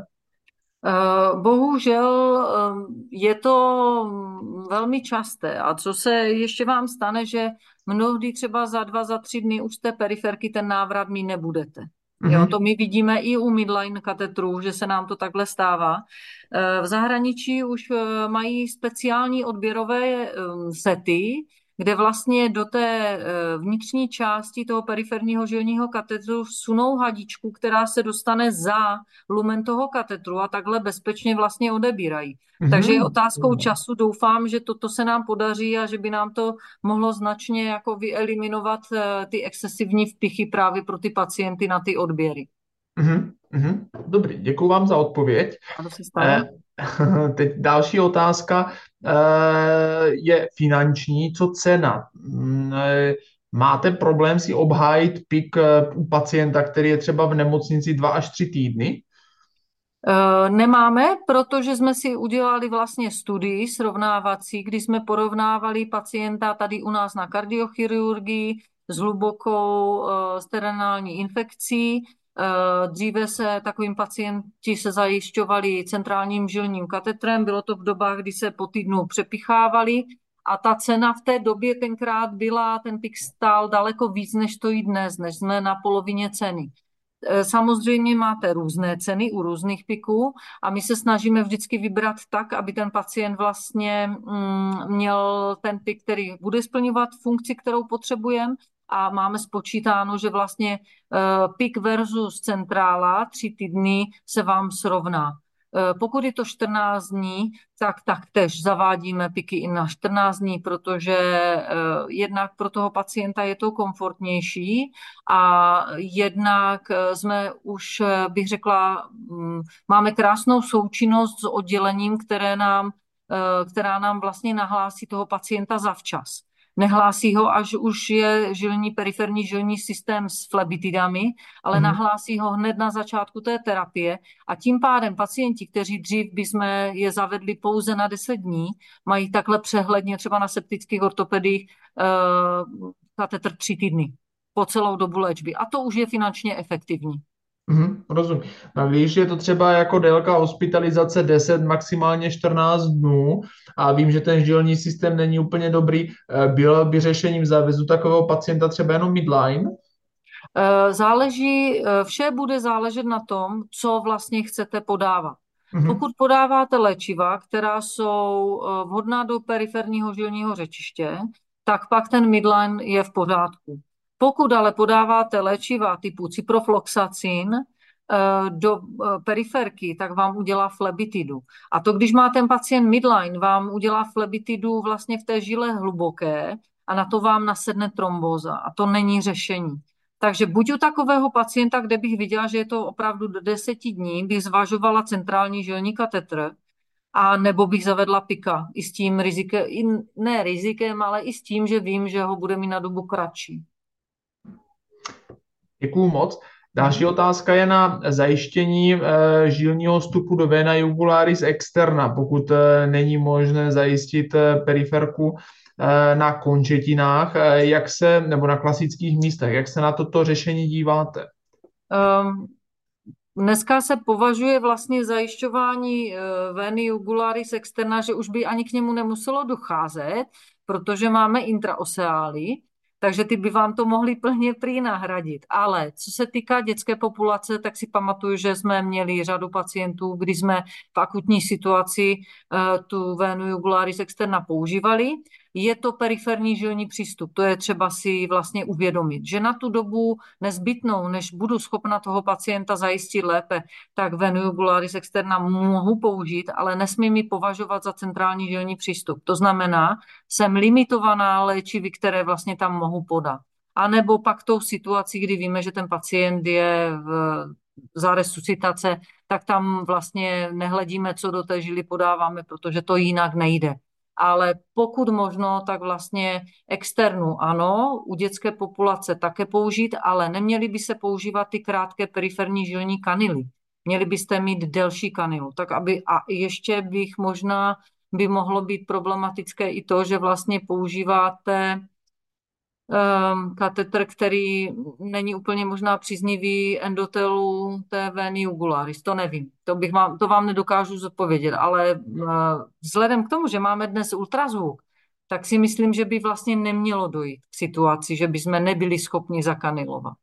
Eh, Bohužel eh, je to mm, velmi časté. A co se ještě vám stane, že mnohdy třeba za dva, za tři dny už z té periferky ten návrat mít nebudete. Jo, Mhm, to my vidíme i u midline katetrů, že se nám to takhle stává. Eh, V zahraničí už eh, mají speciální odběrové eh, sety, kde vlastně do té eh, vnitřní části toho periferního žilního katetru sunou hadičku, která se dostane za lumen toho katetru a takhle bezpečně vlastně odebírají. Takže je mhm. otázkou času. Doufám, že toto se nám podaří a že by nám to mohlo značně jako vyeliminovat eh, ty excesivní vpichy právě pro ty pacienty na ty odběry. Mhm, mhm. Dobrý, děkuji vám za odpověď. A to se Eh, stalo? Teď další otázka eh, je finanční, co cena? Mm, eh, Máte problém si obhájit pik eh, u pacienta, který je třeba v nemocnici dva až tři týdny? Eh, Nemáme, protože jsme si udělali vlastně studii srovnávací, kdy jsme porovnávali pacienta tady u nás na kardiochirurgii s hlubokou eh, sterenální infekcí. Eh, Dříve se takovým pacienti se zajišťovali centrálním žilním katetrem, bylo to v dobách, kdy se po týdnu přepichávali a ta cena v té době tenkrát byla, ten pik stál daleko víc, než stojí dnes, než jsme na polovině ceny. Eh, Samozřejmě máte různé ceny u různých piků a my se snažíme vždycky vybrat tak, aby ten pacient vlastně mm, měl ten pik, který bude splňovat funkci, kterou potřebujeme, a máme spočítáno, že vlastně pik versus centrála tři týdny se vám srovná. Pokud je to čtrnáct dní, tak taktéž zavádíme piky i na čtrnáct dní, protože jednak pro toho pacienta je to komfortnější a jednak jsme už, bych řekla, máme krásnou součinnost s oddělením, které nám, která nám vlastně nahlásí toho pacienta zavčas. Nehlásí ho, až už je žilní, periferní žilní systém s flebitidami, ale Mhm. nahlásí ho hned na začátku té terapie a tím pádem pacienti, kteří dřív bychom je zavedli pouze na deset dní, mají takhle přehledně třeba na septických ortopedích uh, katetr tři týdny po celou dobu léčby. A to už je finančně efektivní. Mhm, rozumím. No, když je to třeba jako délka hospitalizace deset, maximálně čtrnáct dnů a vím, že ten žilní systém není úplně dobrý, eh, bylo by řešením závězu takového pacienta třeba jenom midline? Záleží, vše bude záležet na tom, co vlastně chcete podávat. Mhm. Pokud podáváte léčiva, která jsou vhodná do periferního žilního řečiště, tak pak ten midline je v pořádku. Pokud ale podáváte léčiva typu ciprofloxacin do periferky, tak vám udělá flebitidu. A to, když má ten pacient midline, vám udělá flebitidu vlastně v té žile hluboké a na to vám nasedne trombóza. A to není řešení. Takže buď u takového pacienta, kde bych viděla, že je to opravdu do deseti dní, bych zvažovala centrální žilní katetr, a nebo bych zavedla pika i s tím rizikem, ne rizikem, ale i s tím, že vím, že ho bude mít na dobu kratší. Děkuju moc. Další Mhm. otázka je na zajištění eh, žilního vstupu do vena jugularis externa, pokud eh, není možné zajistit eh, periferku eh, na končetinách, eh, jak se, nebo na klasických místech. Jak se na toto řešení díváte? Um, Dneska se považuje vlastně zajišťování veny jugularis externa, že už by ani k němu nemuselo docházet, protože máme intraoseály, takže ty by vám to mohly plně prý nahradit. Ale co se týká dětské populace, tak si pamatuju, že jsme měli řadu pacientů, kdy jsme v akutní situaci tu venu jugularis externa používali. Je to periferní žilní přístup, to je třeba si vlastně uvědomit, že na tu dobu nezbytnou, než budu schopna toho pacienta zajistit lépe, tak venu jugularis externa mohu použít, ale nesmím ji považovat za centrální žilní přístup. To znamená, jsem limitovaná léčivy, které vlastně tam mohu podat. A nebo pak tou situací, kdy víme, že ten pacient je v, za resuscitace, tak tam vlastně nehledíme, co do té žily podáváme, protože to jinak nejde. Ale pokud možno, tak vlastně externu ano, u dětské populace také použít, ale neměly by se používat ty krátké periferní žilní kanily. Měli byste mít delší kanilu. Tak aby, a ještě bych možná, by mohlo být problematické i to, že vlastně používáte um, katetr, který není úplně možná příznivý endotelu té veny jugularis. To nevím. To, bych vám, to vám nedokážu zodpovědět, ale uh, vzhledem k tomu, že máme dnes ultrazvuk, tak si myslím, že by vlastně nemělo dojít k situaci, že bychom nebyli schopni zakanilovat.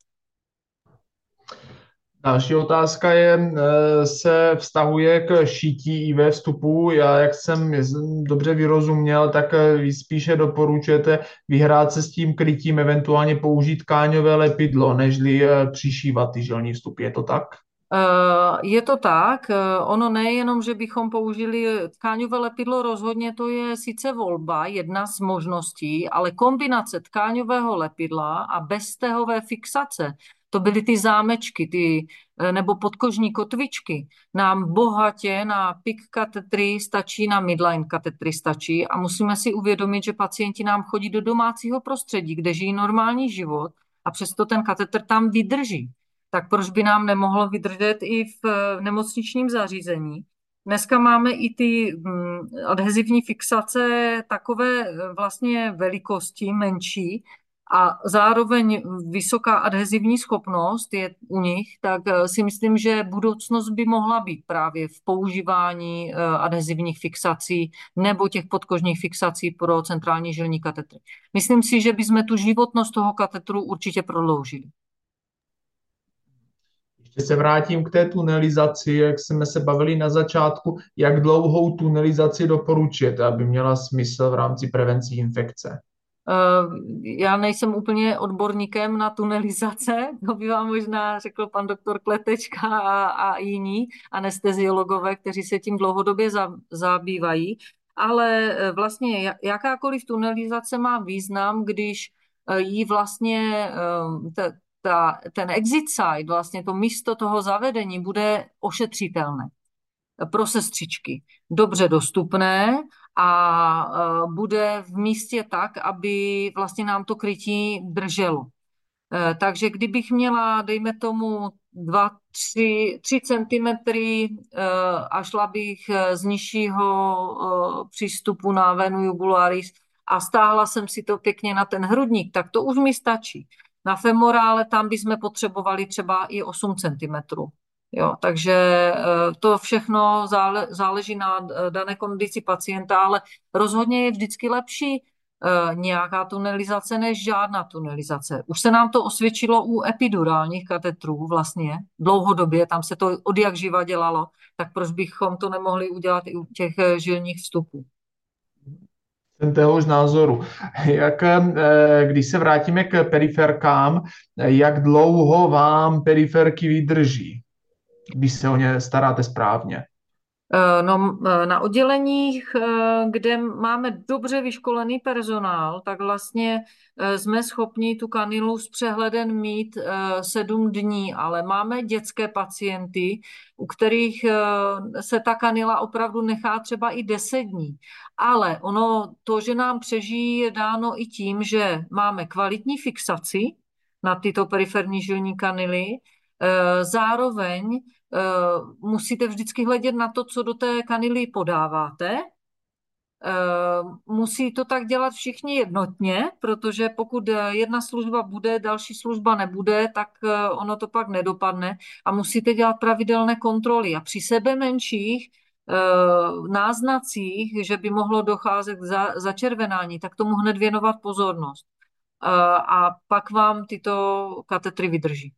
Další otázka je, eh, se vztahuje k šití I V vstupu. Já, jak jsem dobře vyrozuměl, tak vy spíše doporučujete vyhrát se s tím krytím, eventuálně použít tkáňové lepidlo, nežli eh, přišívat ty žilní vstupy. Je to tak? Je to tak, ono nejenom, že bychom použili tkáňové lepidlo, rozhodně to je sice volba, jedna z možností, ale kombinace tkáňového lepidla a bezstehové fixace, to byly ty zámečky, ty, nebo podkožní kotvičky, nám bohatě na pik katetry stačí, na midline katetry stačí a musíme si uvědomit, že pacienti nám chodí do domácího prostředí, kde žijí normální život a přesto ten katetr tam vydrží. Tak proč by nám nemohlo vydržet i v nemocničním zařízení? Dneska máme i ty adhezivní fixace takové vlastně velikosti menší a zároveň vysoká adhezivní schopnost je u nich, tak si myslím, že budoucnost by mohla být právě v používání adhezivních fixací nebo těch podkožních fixací pro centrální žilní katetry. Myslím si, že bychom tu životnost toho katetru určitě prodloužili. Ještě se vrátím k té tunelizaci, jak jsme se bavili na začátku. Jak dlouhou tunelizaci doporučujete, aby měla smysl v rámci prevencí infekce? Já nejsem úplně odborníkem na tunelizace, to by vám možná řekl pan doktor Kletečka a, a jiní anesteziologové, kteří se tím dlouhodobě za, zabývají, ale vlastně ja- jakákoliv tunelizace má význam, když jí vlastně ta, ta, ten exit site, vlastně to místo toho zavedení bude ošetřitelné pro sestřičky, dobře dostupné a e, bude v místě tak, aby vlastně nám to krytí drželo. E, Takže kdybych měla, dejme tomu, dva, tři, tři centimetry e, a šla bych e, z nižšího e, přístupu na venu jugularis a stáhla jsem si to pěkně na ten hrudník, tak to už mi stačí. Na femorále tam bychom potřebovali třeba i osm centimetrů. Jo, takže eh, to všechno zále, záleží na eh, dané kondici pacienta, ale rozhodně je vždycky lepší eh, nějaká tunelizace než žádná tunelizace. Už se nám to osvědčilo u epidurálních katetrů vlastně dlouhodobě, tam se to od jak živa dělalo, tak proč bychom to nemohli udělat i u těch eh, žilních vstupů? Jsem téhož názoru. Jak, eh, když se vrátíme k periferkám, eh, jak dlouho vám periferky vydrží, když se o ně staráte správně? Eh, No, eh, na odděleních, eh, kde máme dobře vyškolený personál, tak vlastně eh, jsme schopni tu kanilu s přehledem mít eh, sedm dní, ale máme dětské pacienty, u kterých eh, se ta kanila opravdu nechá třeba i deset dní. Ale ono, to, že nám přežijí, je dáno i tím, že máme kvalitní fixaci na tyto periferní žilní kanily, eh, zároveň Uh, musíte vždycky hledět na to, co do té kanily podáváte. Uh, musí to tak dělat všichni jednotně, protože pokud jedna služba bude, další služba nebude, tak uh, ono to pak nedopadne a musíte dělat pravidelné kontroly. A při sebe menších uh, náznacích, že by mohlo docházet k za, začervenání, tak tomu hned věnovat pozornost. Uh, a pak vám tyto katetry vydrží.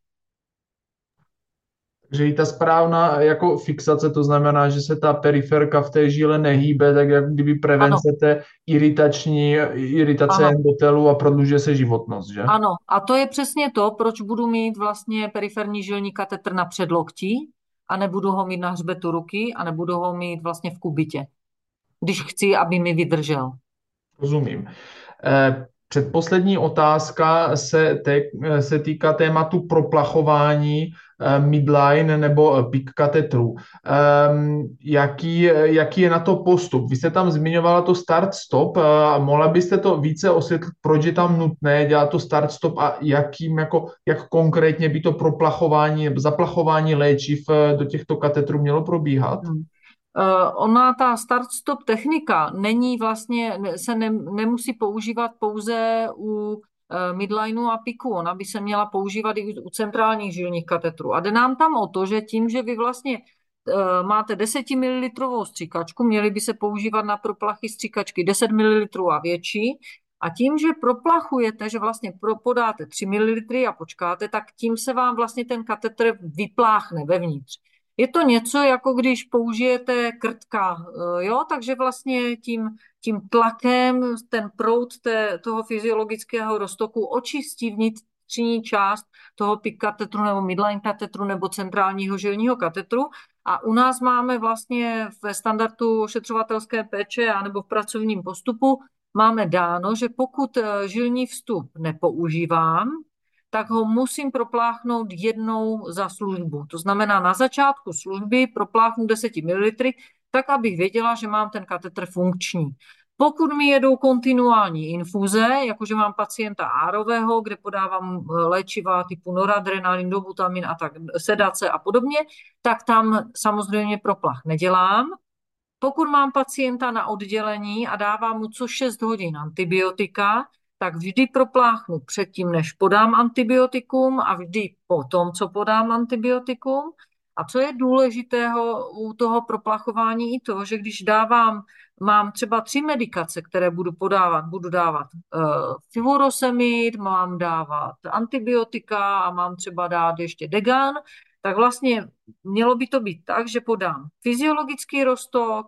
Že i ta správná jako fixace, to znamená, že se ta periferka v té žíle nehýbe, tak jak kdyby Ano, prevence té iritační, iritace ano. endotelu a prodlužuje se životnost, že? Ano, a to je přesně to, proč budu mít vlastně periferní žilní katetr na předloktí a nebudu ho mít na hřbetu ruky a nebudu ho mít vlastně v kubitě, když chci, aby mi vydržel. Rozumím. Eh, Předposlední otázka se, te, se týká tématu proplachování eh, midline nebo eh, PIC katetru. Ehm, jaký, jaký je na to postup? Vy jste tam zmiňovala to start-stop a mohla byste to více osvětlit, proč je tam nutné dělat to start-stop a jakým, jako, jak konkrétně by to proplachování nebo zaplachování léčiv eh, do těchto katetrů mělo probíhat? Hmm. Uh, ona, ta start-stop technika, není vlastně, ne- se ne, nemusí používat pouze u uh, midlineu a piku. Ona by se měla používat i u, u centrálních žilních katetrů. A jde nám tam o to, že tím, že vy vlastně uh, máte deset mililitrů stříkačku, měly by se používat na proplachy stříkačky deset mililitrů a větší. A tím, že proplachujete, že vlastně pro, podáte tři mililitry a počkáte, tak tím se vám vlastně ten katetr vypláchne vevnitř. Je to něco, jako když použijete krtka, eh, jo, takže vlastně tím, tím tlakem ten proud té, toho fyziologického roztoku očistí vnitřní část toho PIC katetru nebo midline katetru nebo centrálního žilního katetru. A u nás máme vlastně ve standardu ošetřovatelské péče a nebo v pracovním postupu máme dáno, že pokud eh, žilní vstup nepoužívám, tak ho musím propláchnout jednou za službu. To znamená, na začátku služby propláchnu deset mililitrů, tak abych věděla, že mám ten katetr funkční. Pokud mi jedou kontinuální infuze, jakože mám pacienta árového, kde podávám léčiva typu noradrenalin, dobutamin a tak, sedace a podobně, tak tam samozřejmě proplach nedělám. Pokud mám pacienta na oddělení a dávám mu co šest hodin antibiotika, tak vždy propláchnu předtím, než podám antibiotikum a vždy potom, co podám antibiotikum. A co je důležitého u toho proplachování i to, že když dávám, mám třeba tři medikace, které budu podávat, budu dávat uh, furosemid, mám dávat antibiotika a mám třeba dát ještě degan, tak vlastně mělo by to být tak, že podám fyziologický roztok,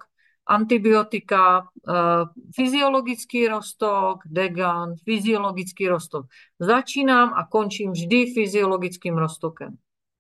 antibiotika, eh, fyziologický roztok, degan, fyziologický roztok. Začínám a končím vždy fyziologickým roztokem.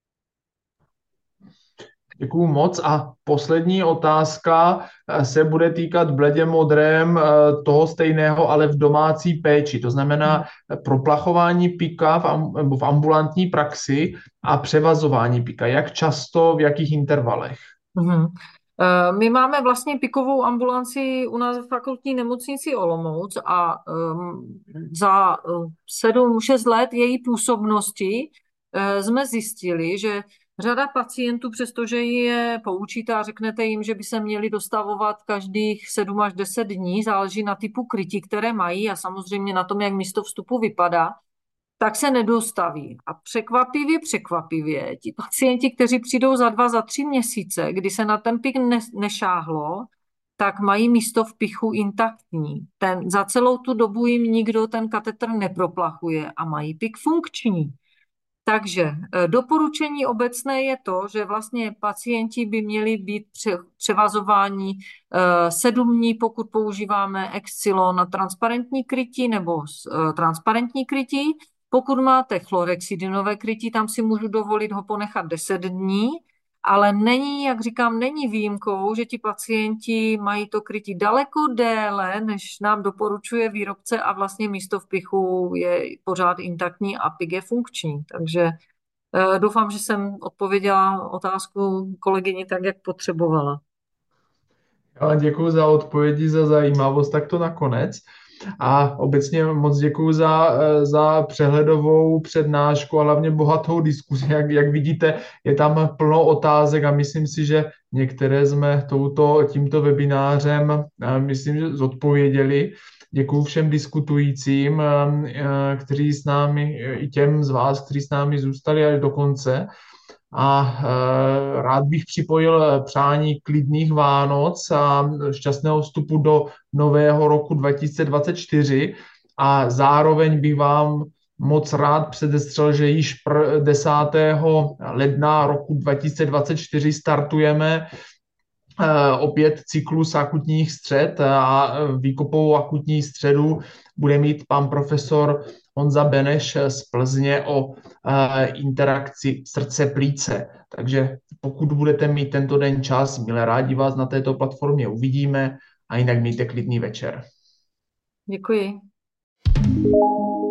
Děkuju moc. A poslední otázka eh, se bude týkat bledě modrém eh, toho stejného, ale v domácí péči. To znamená eh, proplachování pika v, am- nebo v ambulantní praxi a převazování pika. Jak často, v jakých intervalech? Mhm. Eh, My máme vlastně pikovou ambulanci u nás v fakultní nemocnici Olomouc a um, za uh, sedm šest let její působnosti eh, jsme zjistili, že řada pacientů, přestože je poučíte a řeknete jim, že by se měli dostavovat každých sedm až deset dní, záleží na typu krytí, které mají a samozřejmě na tom, jak místo vstupu vypadá, tak se nedostaví. A překvapivě, překvapivě, ti pacienti, kteří přijdou za dva, za tři měsíce, kdy se na ten pik ne, nešáhlo, tak mají místo v pichu intaktní. Ten, za celou tu dobu jim nikdo ten katetr neproplachuje a mají pik funkční. Takže eh, doporučení obecné je to, že vlastně pacienti by měli být převazováni eh, sedm dní, pokud používáme Excilon na transparentní krytí nebo eh, transparentní krytí. Pokud máte chlorexidinové krytí, tam si můžu dovolit ho ponechat deset dní, ale není, jak říkám, není výjimkou, že ti pacienti mají to krytí daleko déle, než nám doporučuje výrobce a vlastně místo v pichu je pořád intaktní a pik je funkční. Takže eh, doufám, že jsem odpověděla otázku kolegyni tak, jak potřebovala. Já děkuji za odpovědi, za zajímavost, tak to nakonec. A obecně moc děkuji za, eh, za přehledovou přednášku a hlavně bohatou diskuzi. Jak, jak vidíte, je tam plno otázek a myslím si, že některé jsme touto, tímto webinářem, eh, myslím, že zodpověděli. Děkuji všem diskutujícím, eh, kteří s námi, i těm z vás, kteří s námi zůstali až do konce. A e, rád bych připojil přání klidných Vánoc a šťastného vstupu do nového roku dva tisíce dvacet čtyři a zároveň bych vám moc rád předestřel, že již desátého ledna roku dva tisíce dvacet čtyři startujeme e, opět cyklus akutních střed a výkopovou akutní středu bude mít pan profesor Honza Beneš z Plzně o e, interakci srdce-plíce. Takže pokud budete mít tento den čas, milé rádi vás na této platformě uvidíme a jinak mějte klidný večer. Děkuji.